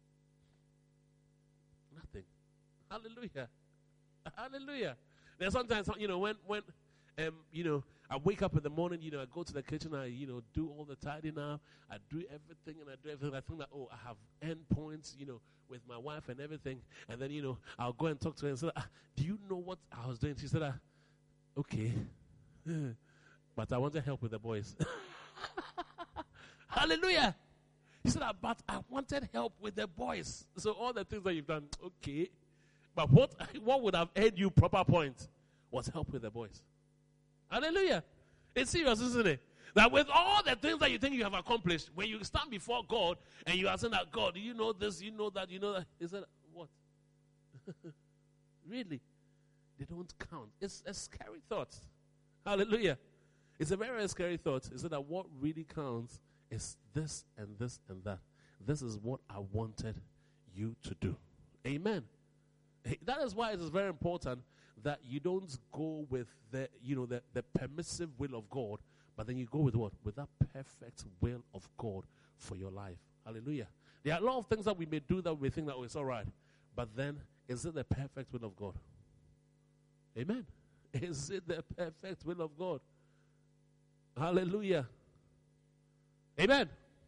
nothing. Hallelujah. Hallelujah. There's sometimes, when I wake up in the morning, I go to the kitchen, I, do all the tidying up, I do everything, and I do everything. I think that, I have end points, with my wife and everything. And then, I'll go and talk to her and say, do you know what I was doing? She said, okay. But I wanted help with the boys. Hallelujah. He said, but I wanted help with the boys. So all the things that you've done, okay. But what would have earned you proper points was help with the boys. Hallelujah. It's serious, isn't it? That with all the things that you think you have accomplished, when you stand before God and you are saying that, God, do you know this, you know that, you know that? He said, what? Really? They don't count. It's a scary thought. Hallelujah. It's a very, very scary thought. He said that what really counts is this and this and that. This is what I wanted you to do. Amen. That is why it is very important that you don't go with the permissive will of God, but then you go with what? With that perfect will of God for your life. Hallelujah. There are a lot of things that we may do that we think that it's all right, but then is it the perfect will of God? Amen. Is it the perfect will of God? Hallelujah. Amen.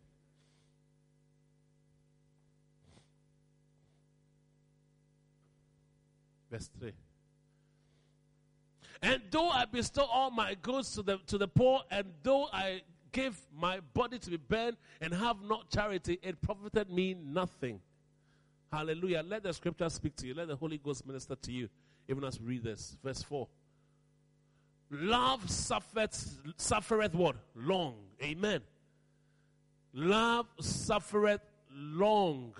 Verse 3. And though I bestow all my goods to the poor, and though I give my body to be burned and have not charity, it profited me nothing. Hallelujah. Let the scripture speak to you. Let the Holy Ghost minister to you, even as we read this. Verse 4. Love suffereth what? Long. Amen. Love suffereth long.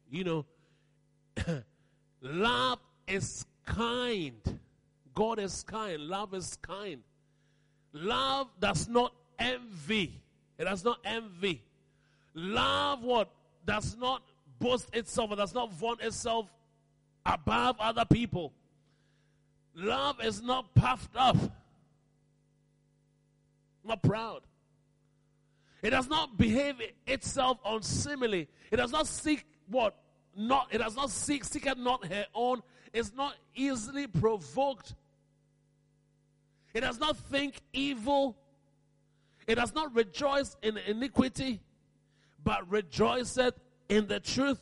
Love is kind. God is kind. Love is kind. Love does not envy. It does not envy. Love what? Does not boast itself. It does not vaunt itself above other people. Love is not puffed up. Not proud. It does not behave itself unseemly. It does not seek what? It does not seeketh not her own. It's not easily provoked. It does not think evil. It does not rejoice in iniquity, but rejoiceth in the truth.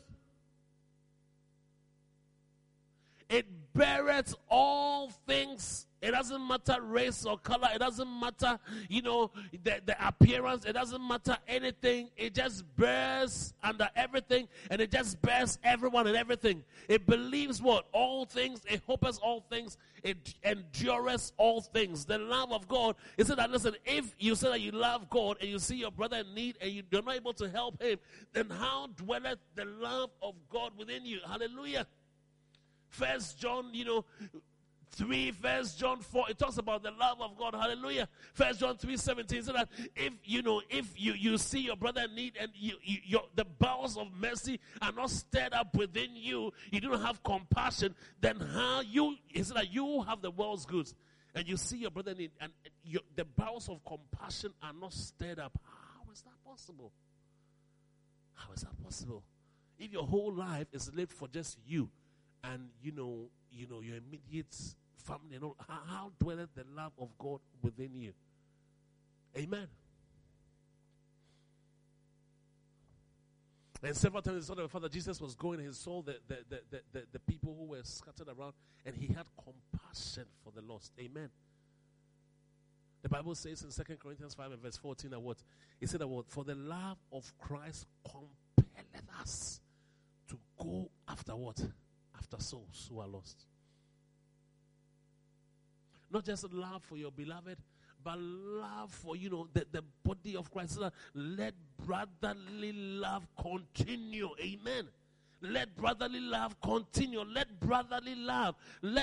It beareth all things. It doesn't matter race or color. It doesn't matter, the appearance. It doesn't matter anything. It just bears under everything, and it just bears everyone and everything. It believes what? All things. It hopes all things. It endures all things. The love of God is that, listen, if you say that you love God and you see your brother in need and you're not able to help him, then how dwelleth the love of God within you? Hallelujah. First John, 3, 1 John 4, it talks about the love of God. Hallelujah. 1 John 3:17 says that if you see your brother in need and the bowels of mercy are not stirred up within you, you don't have compassion, then it said that you have the world's goods and you see your brother in need and the bowels of compassion are not stirred up. How is that possible? How is that possible? If your whole life is lived for just you and your immediate family and all, how dwelleth the love of God within you? Amen. And several times he saw the Father Jesus was going and he saw the people who were scattered around and he had compassion for the lost. Amen. The Bible says in 2 Corinthians 5 and verse 14 that what? It said that what? For the love of Christ compelleth us to go after what? After souls who are lost. Not just love for your beloved, but love for, the body of Christ. So let brotherly love continue. Amen. Let brotherly love continue. Let brotherly love.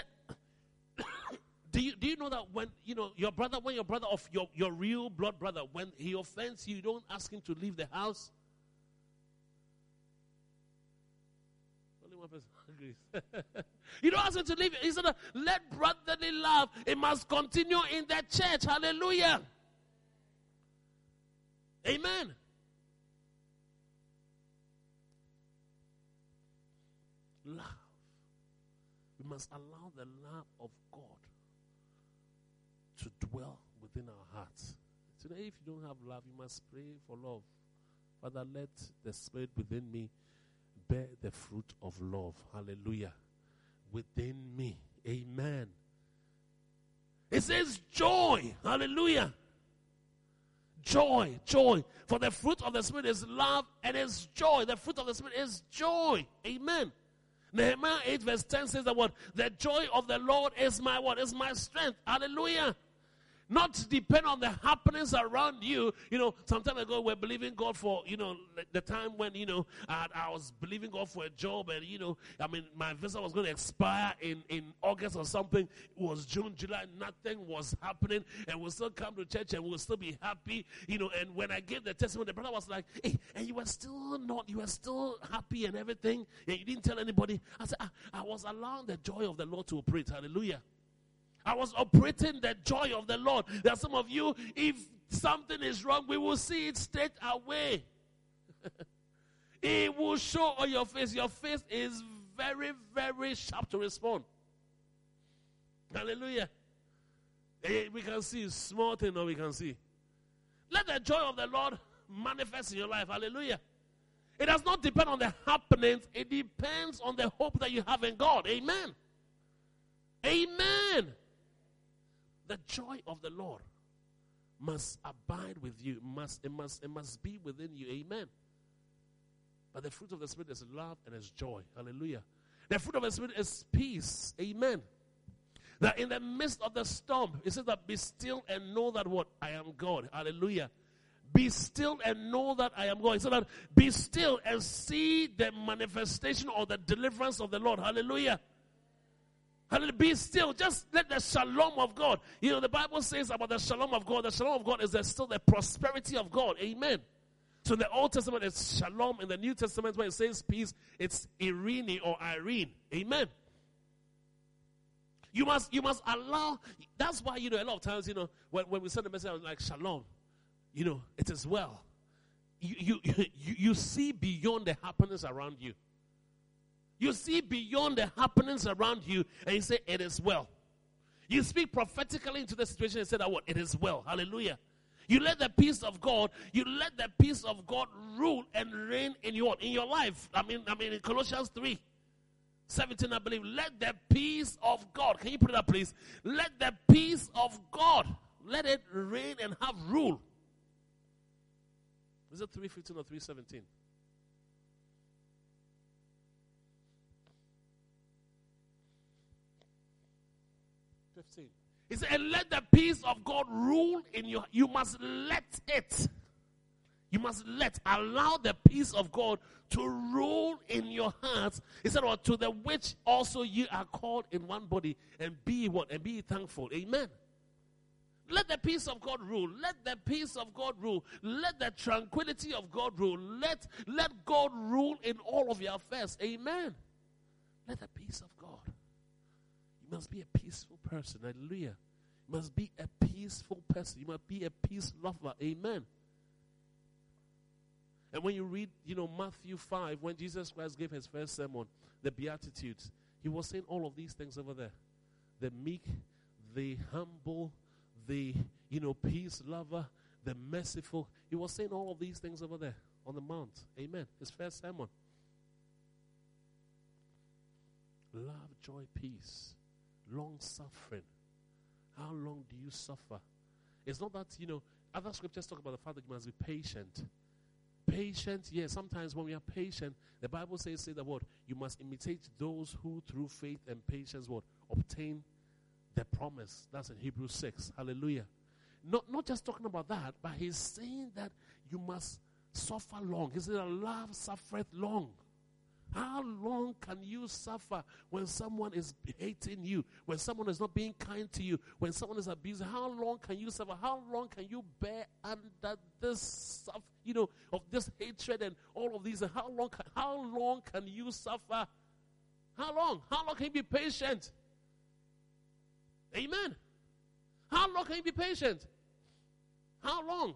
Do you know that when your brother of your real blood brother, when he offends you, you don't ask him to leave the house? Only one person agrees. You don't ask him to leave. He said, let brotherly love, it must continue in the church. Hallelujah. Amen. Love. We must allow the love of God to dwell within our hearts. Today, if you don't have love, you must pray for love. Father, let the Spirit within me bear the fruit of love. Hallelujah. Within me. Amen. It says joy. Hallelujah. Joy, joy. For the fruit of the Spirit is love and is joy. The fruit of the Spirit is joy. Amen. Nehemiah 8 verse 10 says that what? The joy of the Lord is my what? Is my strength. Hallelujah. Not depend on the happenings around you. You know, some time ago we're believing God for, the time when, I was believing God for a job and, my visa was going to expire in August or something. It was June, July, nothing was happening. And we'll still come to church and we'll still be happy, and when I gave the testimony, the brother was like, hey, and you were still happy and everything, and you didn't tell anybody. I said, I was allowing the joy of the Lord to operate. Hallelujah. I was operating the joy of the Lord. There are some of you, if something is wrong, we will see it straight away. It will show on your face. Your face is very, very sharp to respond. Hallelujah. We can see small thing or we can see. Let the joy of the Lord manifest in your life. Hallelujah. It does not depend on the happenings. It depends on the hope that you have in God. Amen. Amen. The joy of the Lord must abide with you. It must be within you. Amen. But the fruit of the Spirit is love and is joy. Hallelujah. The fruit of the Spirit is peace. Amen. That in the midst of the storm, it says that be still and know that what? I am God. Hallelujah. Be still and know that I am God. It says that be still and see the manifestation or the deliverance of the Lord. Hallelujah. Hallelujah. Be still. Just let the shalom of God. The Bible says about the shalom of God. The shalom of God is still the prosperity of God. Amen. So in the Old Testament, it's shalom. In the New Testament, when it says peace, it's Irene or Irene. Amen. You must allow. That's why, a lot of times, when we send a message like shalom, it is well. You see beyond the happenings around you. You see beyond the happenings around you and you say, it is well. You speak prophetically into the situation and say that what? It is well. Hallelujah. You let the peace of God rule and reign in your life. I mean in Colossians 3:17, I believe. Let the peace of God. Can you put it up, please? Let the peace of God, let it reign and have rule. Is it 3:15 or 3:17? 15. He said, and let the peace of God rule in you. You must let it. You must allow the peace of God to rule in your hearts. He said, to the which also you are called in one body, and be what? And be thankful. Amen. Let the peace of God rule. Let the peace of God rule. Let the tranquility of God rule. Let God rule in all of your affairs. Amen. Let the peace of God. You must be a peaceful person. Hallelujah. You must be a peaceful person. You must be a peace lover. Amen. And when you read, Matthew 5, when Jesus Christ gave his first sermon, the Beatitudes, he was saying all of these things over there. The meek, the humble, the, peace lover, the merciful. He was saying all of these things over there on the mount. Amen. His first sermon. Love, joy, peace. Long suffering. How long do you suffer? It's not that, other scriptures talk about the fact that you must be patient. Patient, yes, sometimes when we are patient, the Bible says that what? You must imitate those who through faith and patience what? Obtain the promise. That's in Hebrews 6. Hallelujah. Not just talking about that, but he's saying that you must suffer long. He said, love suffereth long. How long can you suffer when someone is hating you, when someone is not being kind to you, when someone is abusing? How long can you suffer? How long can you bear under this, of this hatred and all of these? How long can you suffer? How long? How long can you be patient? Amen. How long can you be patient? How long?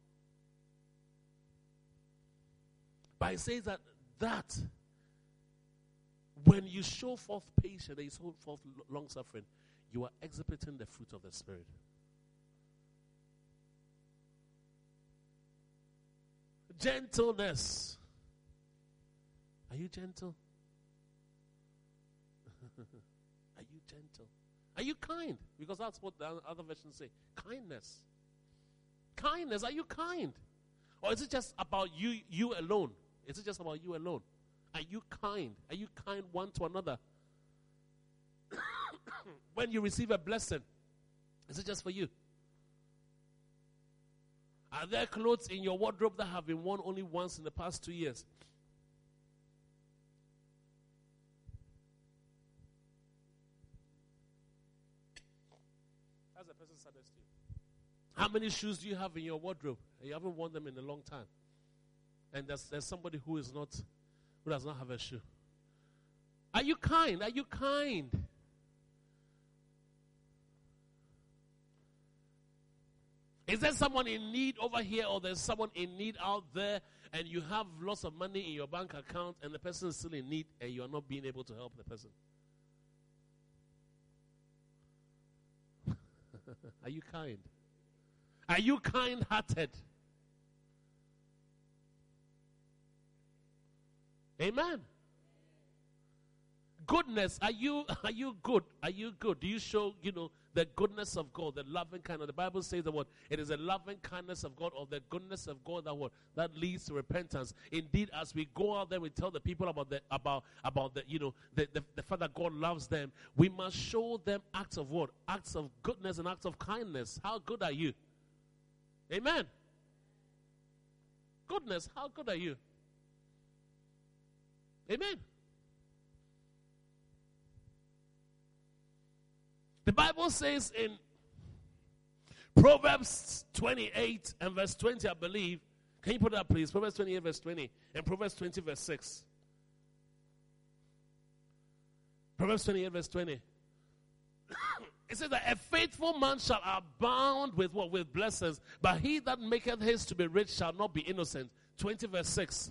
But it says that when you show forth patience and you show forth long suffering, you are exhibiting the fruit of the Spirit. Gentleness. Are you gentle? Are you gentle? Are you kind? Because that's what the other versions say. Kindness. Kindness. Are you kind? Or is it just about you alone? Is it just about you alone? Are you kind? Are you kind one to another? When you receive a blessing, is it just for you? Are there clothes in your wardrobe that have been worn only once in the past 2 years? As a person saddest to you. How many shoes do you have in your wardrobe? You haven't worn them in a long time. And there's somebody who does not have a shoe. Are you kind? Are you kind? Is there someone in need over here, or there's someone in need out there, and you have lots of money in your bank account and the person is still in need and you are not being able to help the person? Are you kind? Are you kind-hearted? Amen. Goodness, are you good? Are you good? Do you show, the goodness of God, the loving kindness? The Bible says that what? It is a loving kindness of God, or the goodness of God that leads to repentance. Indeed, as we go out there, we tell the people about the fact that God loves them. We must show them acts of what? Acts of goodness and acts of kindness. How good are you? Amen. Goodness, how good are you? Amen. The Bible says in Proverbs 28 and verse 20, I believe. Can you put it up, please? Proverbs 28 verse 20 and Proverbs 20 verse 6. Proverbs 28 verse 20. It says that a faithful man shall abound with what? With blessings. But he that maketh haste to be rich shall not be innocent. 20 verse 6.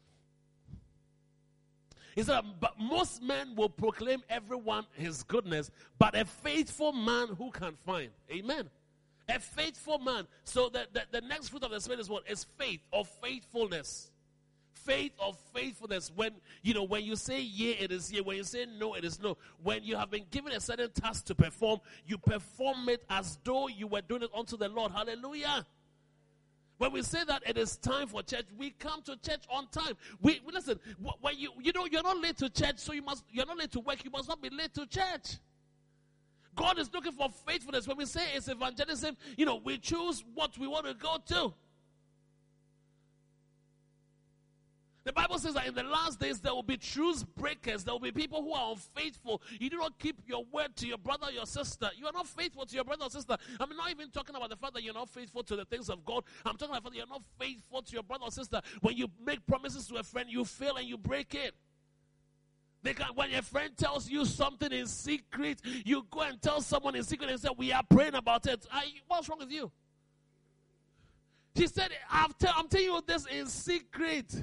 He said, but most men will proclaim everyone his goodness, but a faithful man who can find? Amen. A faithful man. So the next fruit of the Spirit is what? Is faith or faithfulness. Faith of faithfulness. When you say yea, it is yea. When you say no, it is no. When you have been given a certain task to perform, you perform it as though you were doing it unto the Lord. Hallelujah. When we say that it is time for church, we come to church on time. We listen. When you're not late to church, so you're not late to work. You must not be late to church. God is looking for faithfulness. When we say it's evangelism, we choose what we want to go to. The Bible says that in the last days there will be truce breakers. There will be people who are unfaithful. You do not keep your word to your brother or your sister. You are not faithful to your brother or sister. I'm not even talking about the fact that you're not faithful to the things of God. I'm talking about the fact that you're not faithful to your brother or sister. When you make promises to a friend, you fail and you break it. When your friend tells you something in secret, you go and tell someone in secret and say, we are praying about it. What's wrong with you? She said, I'm telling you this in secret.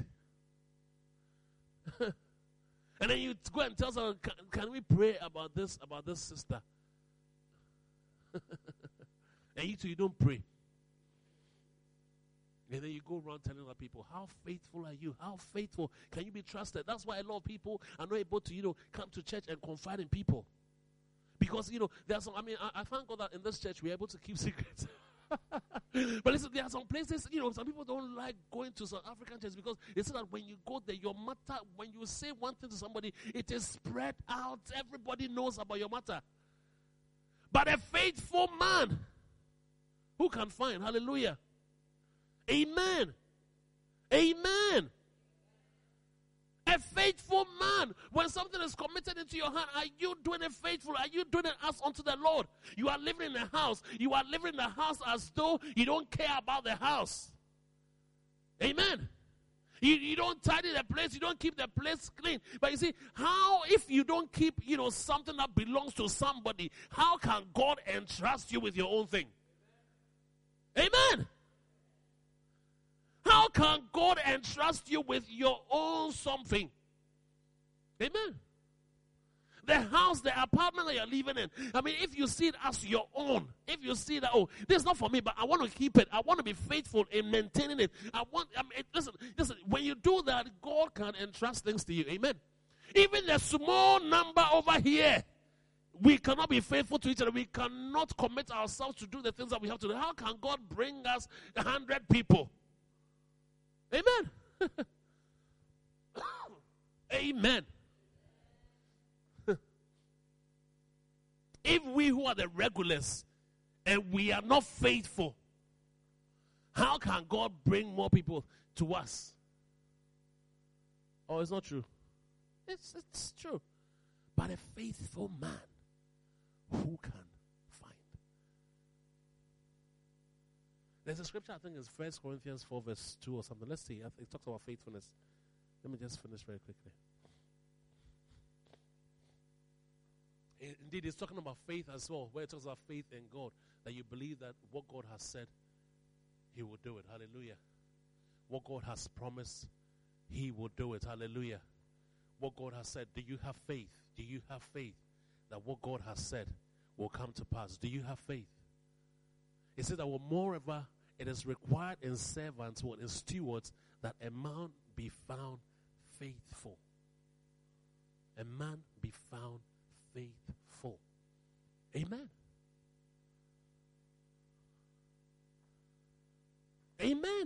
And then you go and tell someone, can we pray about this sister? And you don't pray. And then you go around telling other people, how faithful are you? How faithful can you be trusted? That's why a lot of people are not able to, come to church and confide in people. Because, there's some, I thank God that in this church we're able to keep secrets. But listen, there are some places, some people don't like going to South African churches because they say that when you go there, your matter, when you say one thing to somebody, it is spread out. Everybody knows about your matter. But a faithful man, who can find? Hallelujah. Amen. Amen. A faithful man. When something is committed into your hand, are you doing it faithful? Are you doing it as unto the Lord? You are living in a house. You are living in the house as though you don't care about the house. Amen. You don't tidy the place. You don't keep the place clean. But you see, how if you don't keep, something that belongs to somebody, how can God entrust you with your own thing? Amen. How can God entrust you with your own something? Amen. The house, the apartment that you're living in. I mean, if you see it as your own, if you see that, this is not for me, but I want to keep it. I want to be faithful in maintaining it. Listen, when you do that, God can entrust things to you. Amen. Even the small number over here, we cannot be faithful to each other. We cannot commit ourselves to do the things that we have to do. How can God bring us 100 people? Amen. Amen. If we who are the regulars and we are not faithful, how can God bring more people to us? Oh, it's not true. It's true. But a faithful man, who can find? There's a scripture, I think it's 1 Corinthians 4 verse 2 or something. Let's see. It talks about faithfulness. Let me just finish very quickly. Indeed, it's talking about faith as well, where it talks about faith in God, that you believe that what God has said, He will do it. Hallelujah. What God has promised, He will do it. Hallelujah. What God has said, do you have faith? Do you have faith that what God has said will come to pass? Do you have faith? It says that moreover, it is required in servants, in stewards, that a man be found faithful. A man be found faithful. Amen. Amen.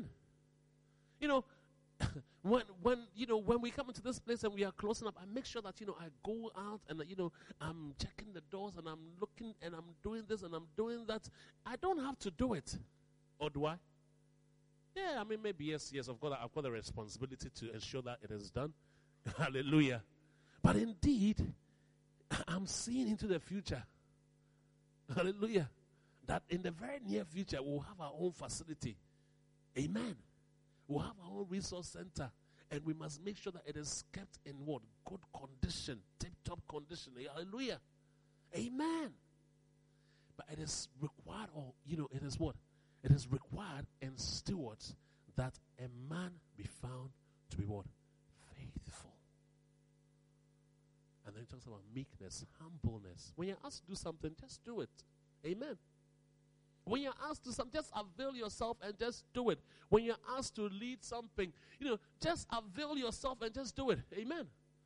When we come into this place and we are closing up, I make sure that I go out and I'm checking the doors and I'm looking and I'm doing this and I'm doing that. I don't have to do it, or do I? Yeah, I mean maybe yes. I've got the responsibility to ensure that it is done. Hallelujah. But indeed, I'm seeing into the future. Hallelujah. That in the very near future, we'll have our own facility. Amen. We'll have our own resource center. And we must make sure that it is kept in what? Good condition. Tip-top condition. Hallelujah. Amen. But it is required, it is what? It is required in stewards that a man be found to be what? Faithful. And then he talks about meekness, humbleness. When you're asked to do something, just do it. Amen. When you're asked to do something, just avail yourself and just do it. When you're asked to lead something, just avail yourself and just do it. Amen.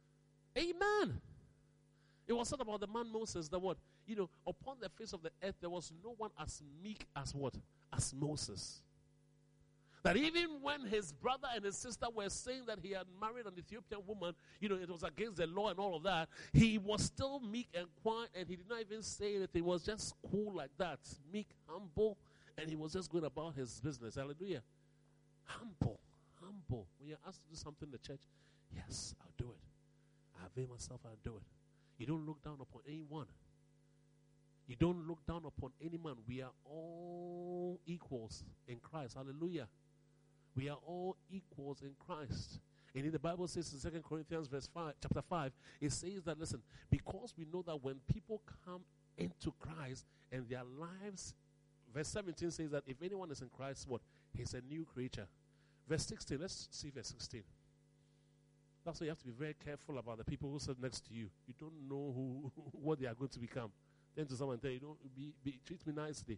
Amen. It was said about the man Moses that what? Upon the face of the earth, there was no one as meek as what? As Moses. That even when his brother and his sister were saying that he had married an Ethiopian woman, it was against the law and all of that, he was still meek and quiet, and he did not even say anything. He was just cool like that, meek, humble, and he was just going about his business. Hallelujah. Humble. When you're asked to do something in the church, yes, I'll do it. I avail myself, I'll do it. You don't look down upon anyone. You don't look down upon any man. We are all equals in Christ. Hallelujah. We are all equals in Christ. And in the Bible says in 2 Corinthians chapter 5, it says that, listen, because we know that when people come into Christ and their lives, verse 17 says that if anyone is in Christ, what? He's a new creature. Verse 16, let's see verse 16. That's why you have to be very careful about the people who sit next to you. You don't know what they are going to become. Then to someone tell you, treat me nicely.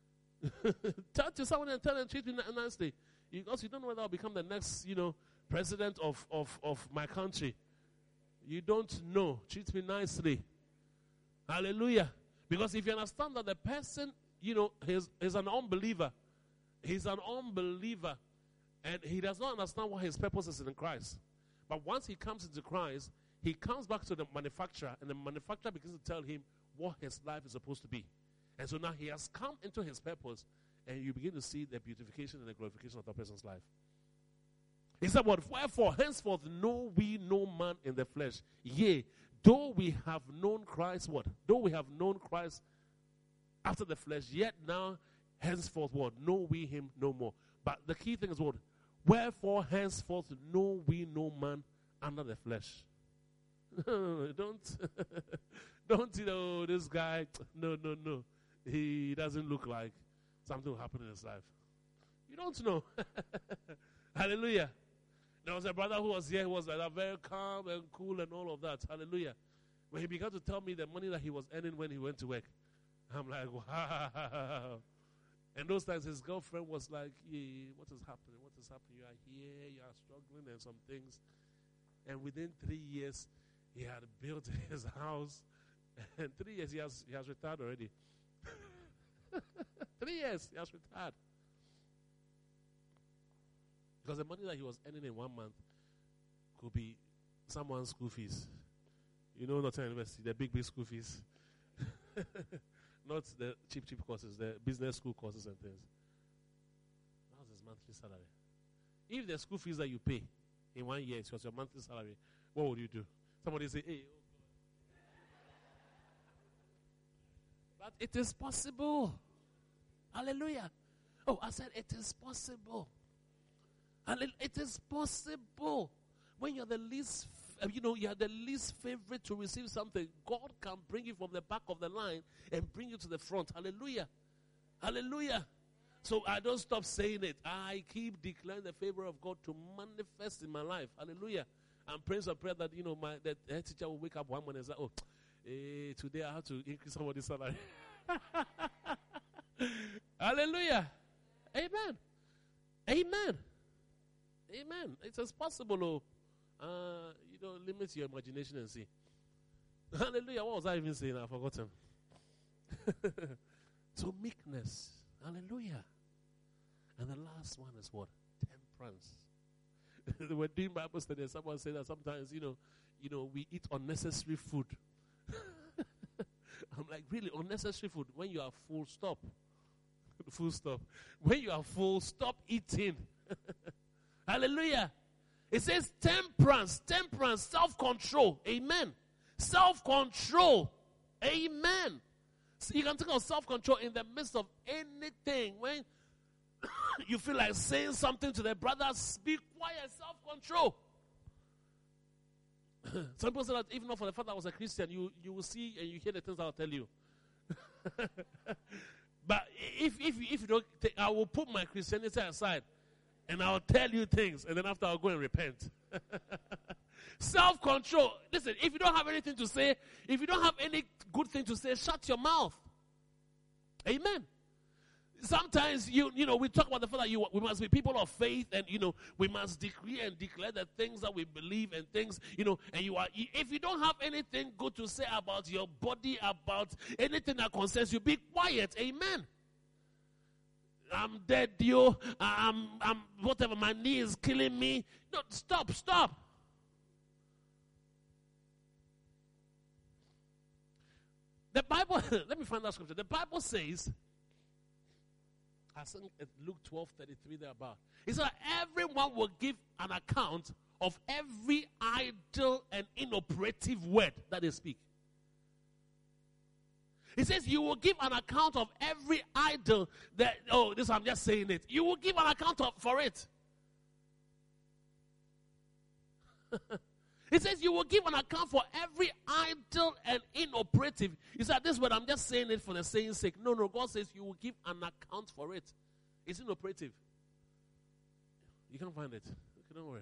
Turn to someone and tell them, treat me nicely. Because you don't know whether I'll become the next, president of my country. You don't know. Treat me nicely. Hallelujah. Because if you understand that the person, he's an unbeliever. He's an unbeliever. And he does not understand what his purpose is in Christ. But once he comes into Christ, he comes back to the manufacturer, and the manufacturer begins to tell him what his life is supposed to be. And so now he has come into his purpose, and you begin to see the beautification and the glorification of that person's life. He said, wherefore, henceforth know we no man in the flesh. Yea, though we have known Christ, what? Though we have known Christ after the flesh, yet now, henceforth, what? Know we him no more. But the key thing is what? Wherefore henceforth know we no man under the flesh. Don't, this guy, no. He doesn't look like something will happen in his life. You don't know. Hallelujah. There was a brother who was here, who was like that, very calm and cool and all of that. Hallelujah. When he began to tell me the money that he was earning when he went to work, I'm like, wow. And those times his girlfriend was like, yeah, what is happening? What is happening? You are here, you are struggling and some things. And within 3 years, he had built his house. And 3 years, he has retired already. 3 years, he has retired. Because the money that he was earning in 1 month could be someone's school fees. You know, not university, the big school fees. Not the cheap courses, the business school courses and things. That's his monthly salary. If the school fees that you pay in 1 year was your monthly salary, what would you do? Somebody say, hey, oh God. But it is possible. Hallelujah. Oh, I said it is possible. It is possible. When you're the least, you're the least favorite to receive something, God can bring you from the back of the line and bring you to the front. Hallelujah. Hallelujah. So I don't stop saying it. I keep declaring the favor of God to manifest in my life. Hallelujah. I'm praying some prayer that, the head teacher will wake up one morning and say, today I have to increase somebody's salary. Hallelujah. Amen. Amen. Amen. It is possible. Limit your imagination and see. Hallelujah. What was I even saying? I've forgotten. So meekness. Hallelujah. And the last one is what? Temperance. We're doing Bible study and someone said that sometimes, we eat unnecessary food. I'm like, really? Unnecessary food? When you are full, stop. Full stop. When you are full, stop eating. Hallelujah. It says temperance, self-control. Amen. Self-control. Amen. So you can think of self-control in the midst of anything. When you feel like saying something to the brothers, be quiet, self-control. Some people say that even though for the fact that I was a Christian, you will see and you hear the things I'll tell you. But if you don't, I will put my Christianity aside. And I'll tell you things, and then after I'll go and repent. Self-control. Listen, if you don't have anything to say, if you don't have any good thing to say, shut your mouth. Amen. Sometimes, we talk about the fact that we must be people of faith, and, we must decree and declare the things that we believe and things, and if you don't have anything good to say about your body, about anything that concerns you, be quiet. Amen. I'm dead, I'm whatever, my knee is killing me. No, stop. The Bible, let me find that scripture. The Bible says, I think it's Luke 12:33 thereabout. It said, everyone will give an account of every idle and inoperative word that they speak. It says you will give an account of every idol that, I'm just saying it. You will give an account for it. It says you will give an account for every idle and inoperative. You said this word, I'm just saying it for the saying's sake. No, God says you will give an account for it. It's inoperative. You can't find it. Okay, don't worry.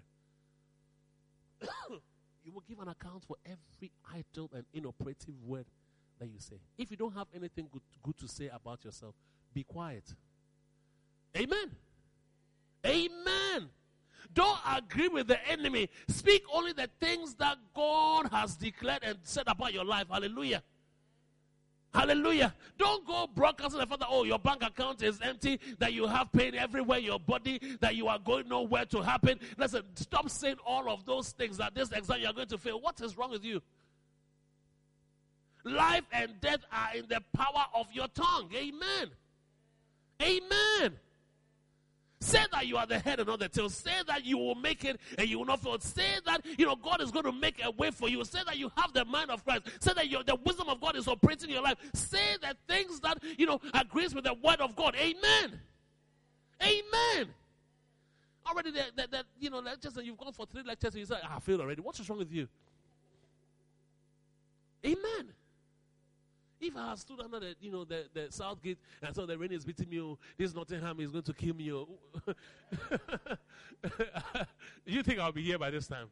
You will give an account for every idle and inoperative word that you say. If you don't have anything good to say about yourself, be quiet. Amen. Amen. Don't agree with the enemy. Speak only the things that God has declared and said about your life. Hallelujah. Hallelujah. Don't go broadcasting the fact that, your bank account is empty, that you have pain everywhere in your body, that you are going nowhere to happen. Listen, stop saying all of those things, that this exam you are going to fail. What is wrong with you? Life and death are in the power of your tongue. Amen. Amen. Say that you are the head and not the tail. Say that you will make it and you will not fail. Say that, God is going to make a way for you. Say that you have the mind of Christ. Say that the wisdom of God is operating in your life. Say the things that, agrees with the word of God. Amen. Amen. already the lectures, and you've gone for 3 lectures, and you say, I failed already. What is wrong with you? Amen. If I had stood under the south gate and saw the rain is beating me, this Nottingham is going to kill me, you think I'll be here by this time?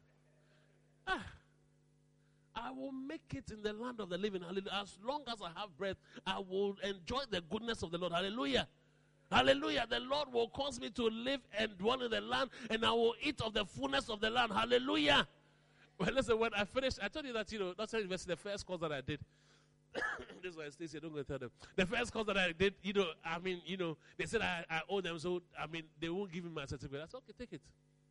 I will make it in the land of the living. Hallelujah. As long as I have breath, I will enjoy the goodness of the Lord. Hallelujah. Hallelujah. The Lord will cause me to live and dwell in the land, and I will eat of the fullness of the land. Hallelujah. Well, listen, when I finished, I told you that, Northern University, the first course that I did, this is why I stay here, don't go tell them. The first course that I did, they said I owe them, so, they won't give me my certificate. I said, okay, take it.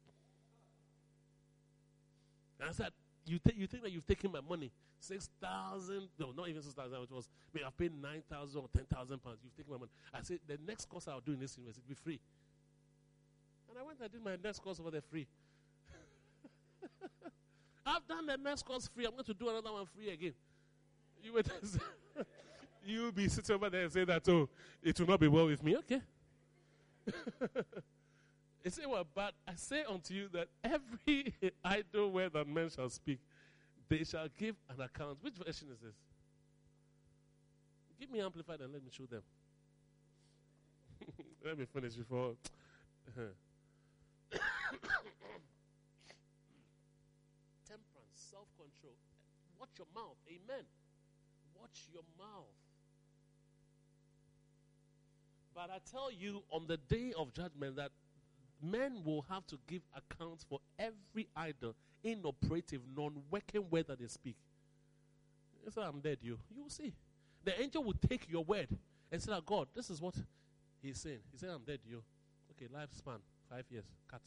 And I said, you think that you've taken my money, 6,000, no, not even 6,000, it was, I've paid 9,000 or 10,000 pounds, you've taken my money. I said, the next course I'll do in this university will be free. And I went and did my next course over there free. I've done the next course free, I'm going to do another one free again. You'll be sitting over there and say that, it will not be well with me. Okay. He said, well, but I say unto you that every idle word that men shall speak, they shall give an account. Which version is this? Give me Amplified and let me show them. Let me finish before. Temperance, self-control. Watch your mouth. Amen. Watch your mouth. But I tell you, on the day of judgment, that men will have to give accounts for every idle, inoperative, non-working word that they speak. He said, I'm dead, you will see. The angel will take your word and say, God, this is what he's saying. He said, I'm dead, you. Okay, lifespan, 5 years, cut.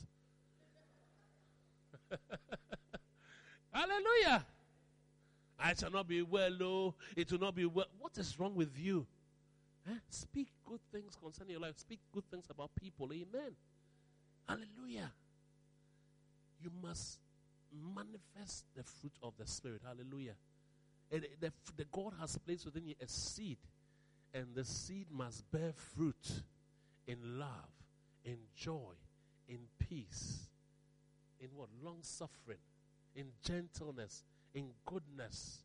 Hallelujah. I shall not be well, it will not be well. What is wrong with you? Speak good things concerning your life. Speak good things about people. Amen. Hallelujah. You must manifest the fruit of the Spirit. Hallelujah. And the God has placed within you a seed. And the seed must bear fruit in love, in joy, in peace, in what? Long suffering, in gentleness, in goodness,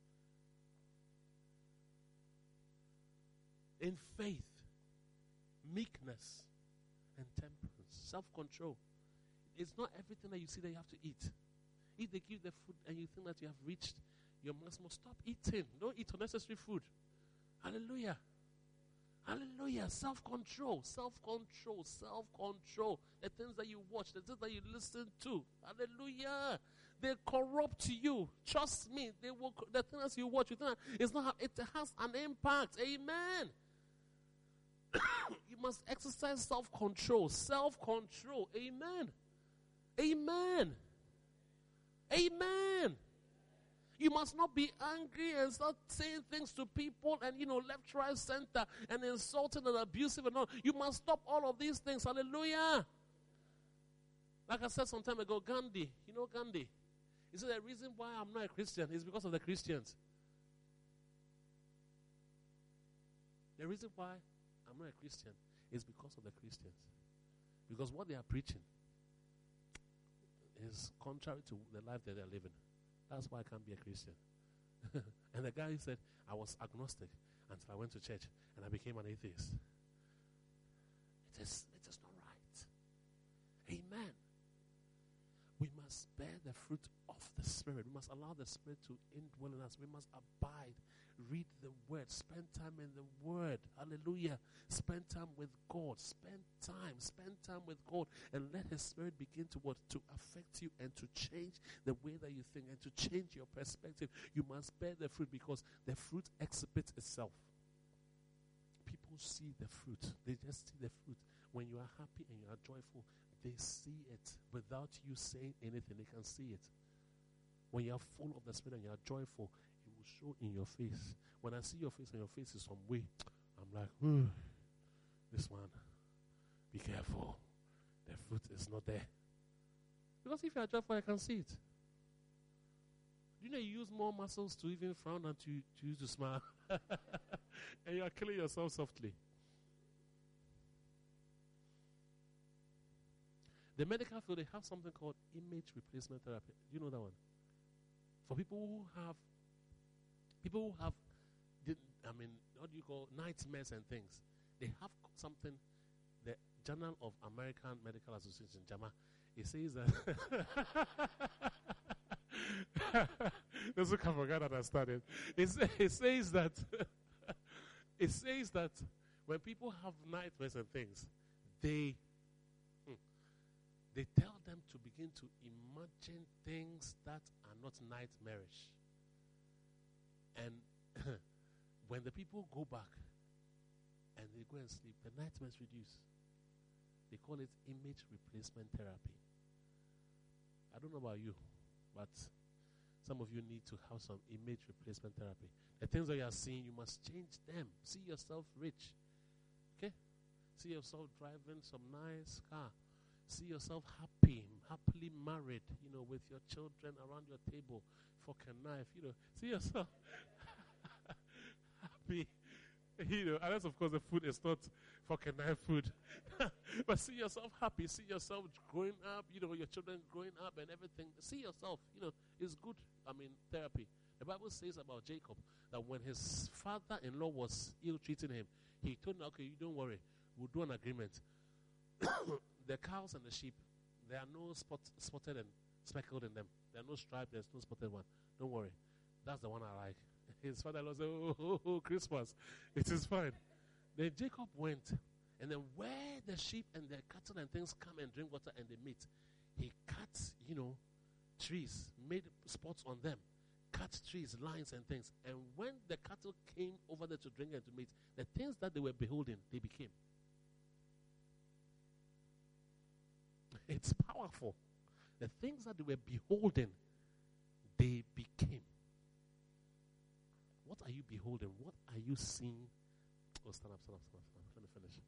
in faith, meekness, and temperance, self-control. It's not everything that you see that you have to eat. If they give the food and you think that you have reached your maximum, stop eating. Don't eat unnecessary food. Hallelujah. Hallelujah. Self-control, self-control, self-control. The things that you watch, the things that you listen to. Hallelujah. They corrupt you. Trust me. They will. The things you watch, it has an impact. Amen. You must exercise self-control. Self-control. Amen. Amen. Amen. You must not be angry and start saying things to people and, left, right, center and insulting and abusive and all. You must stop all of these things. Hallelujah. Like I said some time ago, Gandhi. You know Gandhi? He said the reason why I'm not a Christian is because of the Christians. The reason why I'm not a Christian is because of the Christians. Because what they are preaching is contrary to the life that they're living. That's why I can't be a Christian. And the guy said, I was agnostic until I went to church and I became an atheist. It is not right. Amen. We must bear the fruit of the Spirit. We must allow the Spirit to indwell in us. We must abide. Read the Word. Spend time in the Word. Hallelujah. Spend time with God. Spend time with God. And let His Spirit begin to what? To affect you and to change the way that you think and to change your perspective. You must bear the fruit because the fruit exhibits itself. People see the fruit. They just see the fruit. When you are happy and you are joyful, they see it without you saying anything. They can see it. When you are full of the Spirit and you are joyful, it will show in your face. When I see your face and your face is some way, I'm like, this one, be careful. The fruit is not there. Because if you are joyful, I can see it. You use more muscles to even frown than to use to smile. And you are killing yourself softly. The medical field, they have something called image replacement therapy. Do you know that one? For people who have, what do you call nightmares and things? They have something, the Journal of American Medical Association, JAMA, it says that, those who can forget that I started, it says that, it says that when people have nightmares and things, they tell them to begin to imagine things that are not nightmarish. And when the people go back and they go and sleep, the nightmares reduce. They call it image replacement therapy. I don't know about you, but some of you need to have some image replacement therapy. The things that you are seeing, you must change them. See yourself rich. Okay? See yourself driving some nice car. See yourself happily married, with your children around your table, fork and knife, See yourself happy, unless of course the food is not fork and knife food. But see yourself happy, see yourself growing up, your children growing up and everything. See yourself, it's good, therapy. The Bible says about Jacob that when his father-in-law was ill-treating him, he told him, okay, you don't worry, we'll do an agreement. The cows and the sheep, there are no spotted and speckled in them. There are no striped, there's no spotted one. Don't worry. That's the one I like. His father-in-law said, oh, Christmas. It is fine. Then Jacob went, and then where the sheep and the cattle and things come and drink water and they meet, he cut, trees, made spots on them, cut trees, lines and things. And when the cattle came over there to drink and to meet, the things that they were beholding, they became. It's powerful. The things that they were beholding, they became. What are you beholding? What are you seeing? Oh, stand up. Let me finish.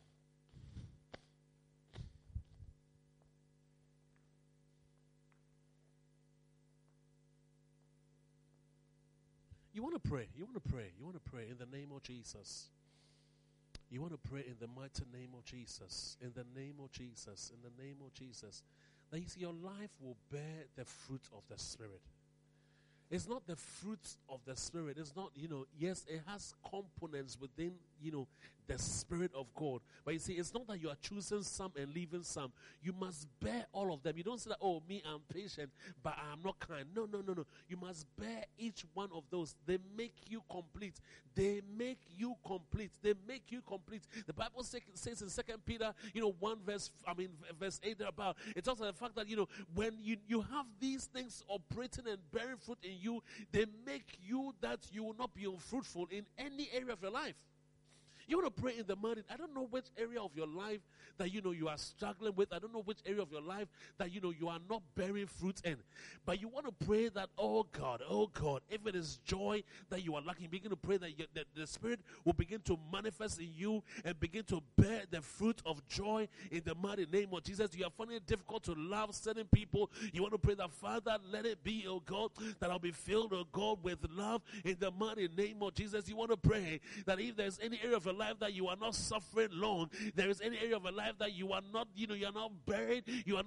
You want to pray in the name of Jesus. You want to pray in the mighty name of Jesus. In the name of Jesus. In the name of Jesus. Now you see, your life will bear the fruit of the Spirit. It's not the fruits of the Spirit. It's not, yes, it has components within, the Spirit of God. But you see, it's not that you are choosing some and leaving some. You must bear all of them. You don't say that, oh, me, I'm patient, but I'm not kind. No. You must bear each one of those. They make you complete. They make you complete. The Bible says in 2 Peter, 1 verse 8 about, it talks about the fact that, when you have these things operating and bearing fruit in you, they make you that you will not be unfruitful in any area of your life. You want to pray in the morning. I don't know which area of your life that you are struggling with. I don't know which area of your life that you are not bearing fruit in. But you want to pray that, oh God, if it is joy that you are lacking, begin to pray that the Spirit will begin to manifest in you and begin to bear the fruit of joy in the mighty name of Jesus. You are finding it difficult to love certain people. You want to pray that, Father, let it be, oh God, that I'll be filled, oh God, with love in the mighty name of Jesus. You want to pray that if there's any area of your life that you are not suffering long, there is any area of your life that you are not, you are not bearing,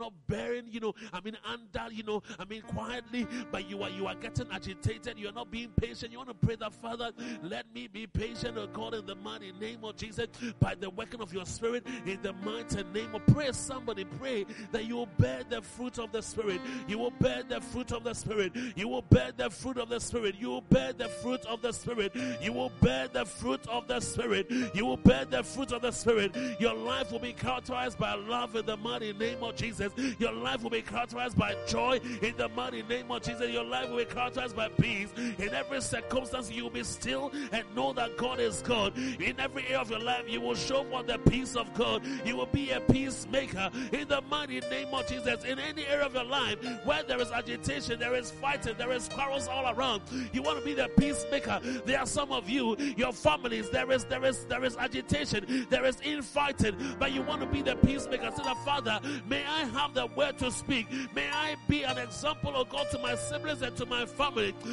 quietly, but you are getting agitated, you are not being patient. You want to pray that, Father, let me be patient, oh God, in the mighty name of Jesus, by the working of your Spirit, in the mighty name of prayer. Somebody pray that you will bear the fruit of the Spirit. You will bear the fruit of the Spirit. You will bear the fruit of the Spirit. You will bear the fruit of the Spirit. You will bear the fruit of the Spirit. You will bear the fruit of the Spirit. Your life will be characterized by love in the mighty name of Jesus. Your life will be characterized by joy in the mighty name of Jesus. Your life will be characterized by peace. In every circumstance, you will be still and know that God is God. In every area of your life, you will show forth the peace of God. You will be a peacemaker in the mighty name of Jesus. In any area of your life where there is agitation, there is fighting, there is quarrels all around, you want to be the peacemaker. There are some of you, your families, there is agitation, there is infighting, but you want to be the peacemaker. Say that, Father, may I have the word to speak. May I be an example of God to my siblings and to my family.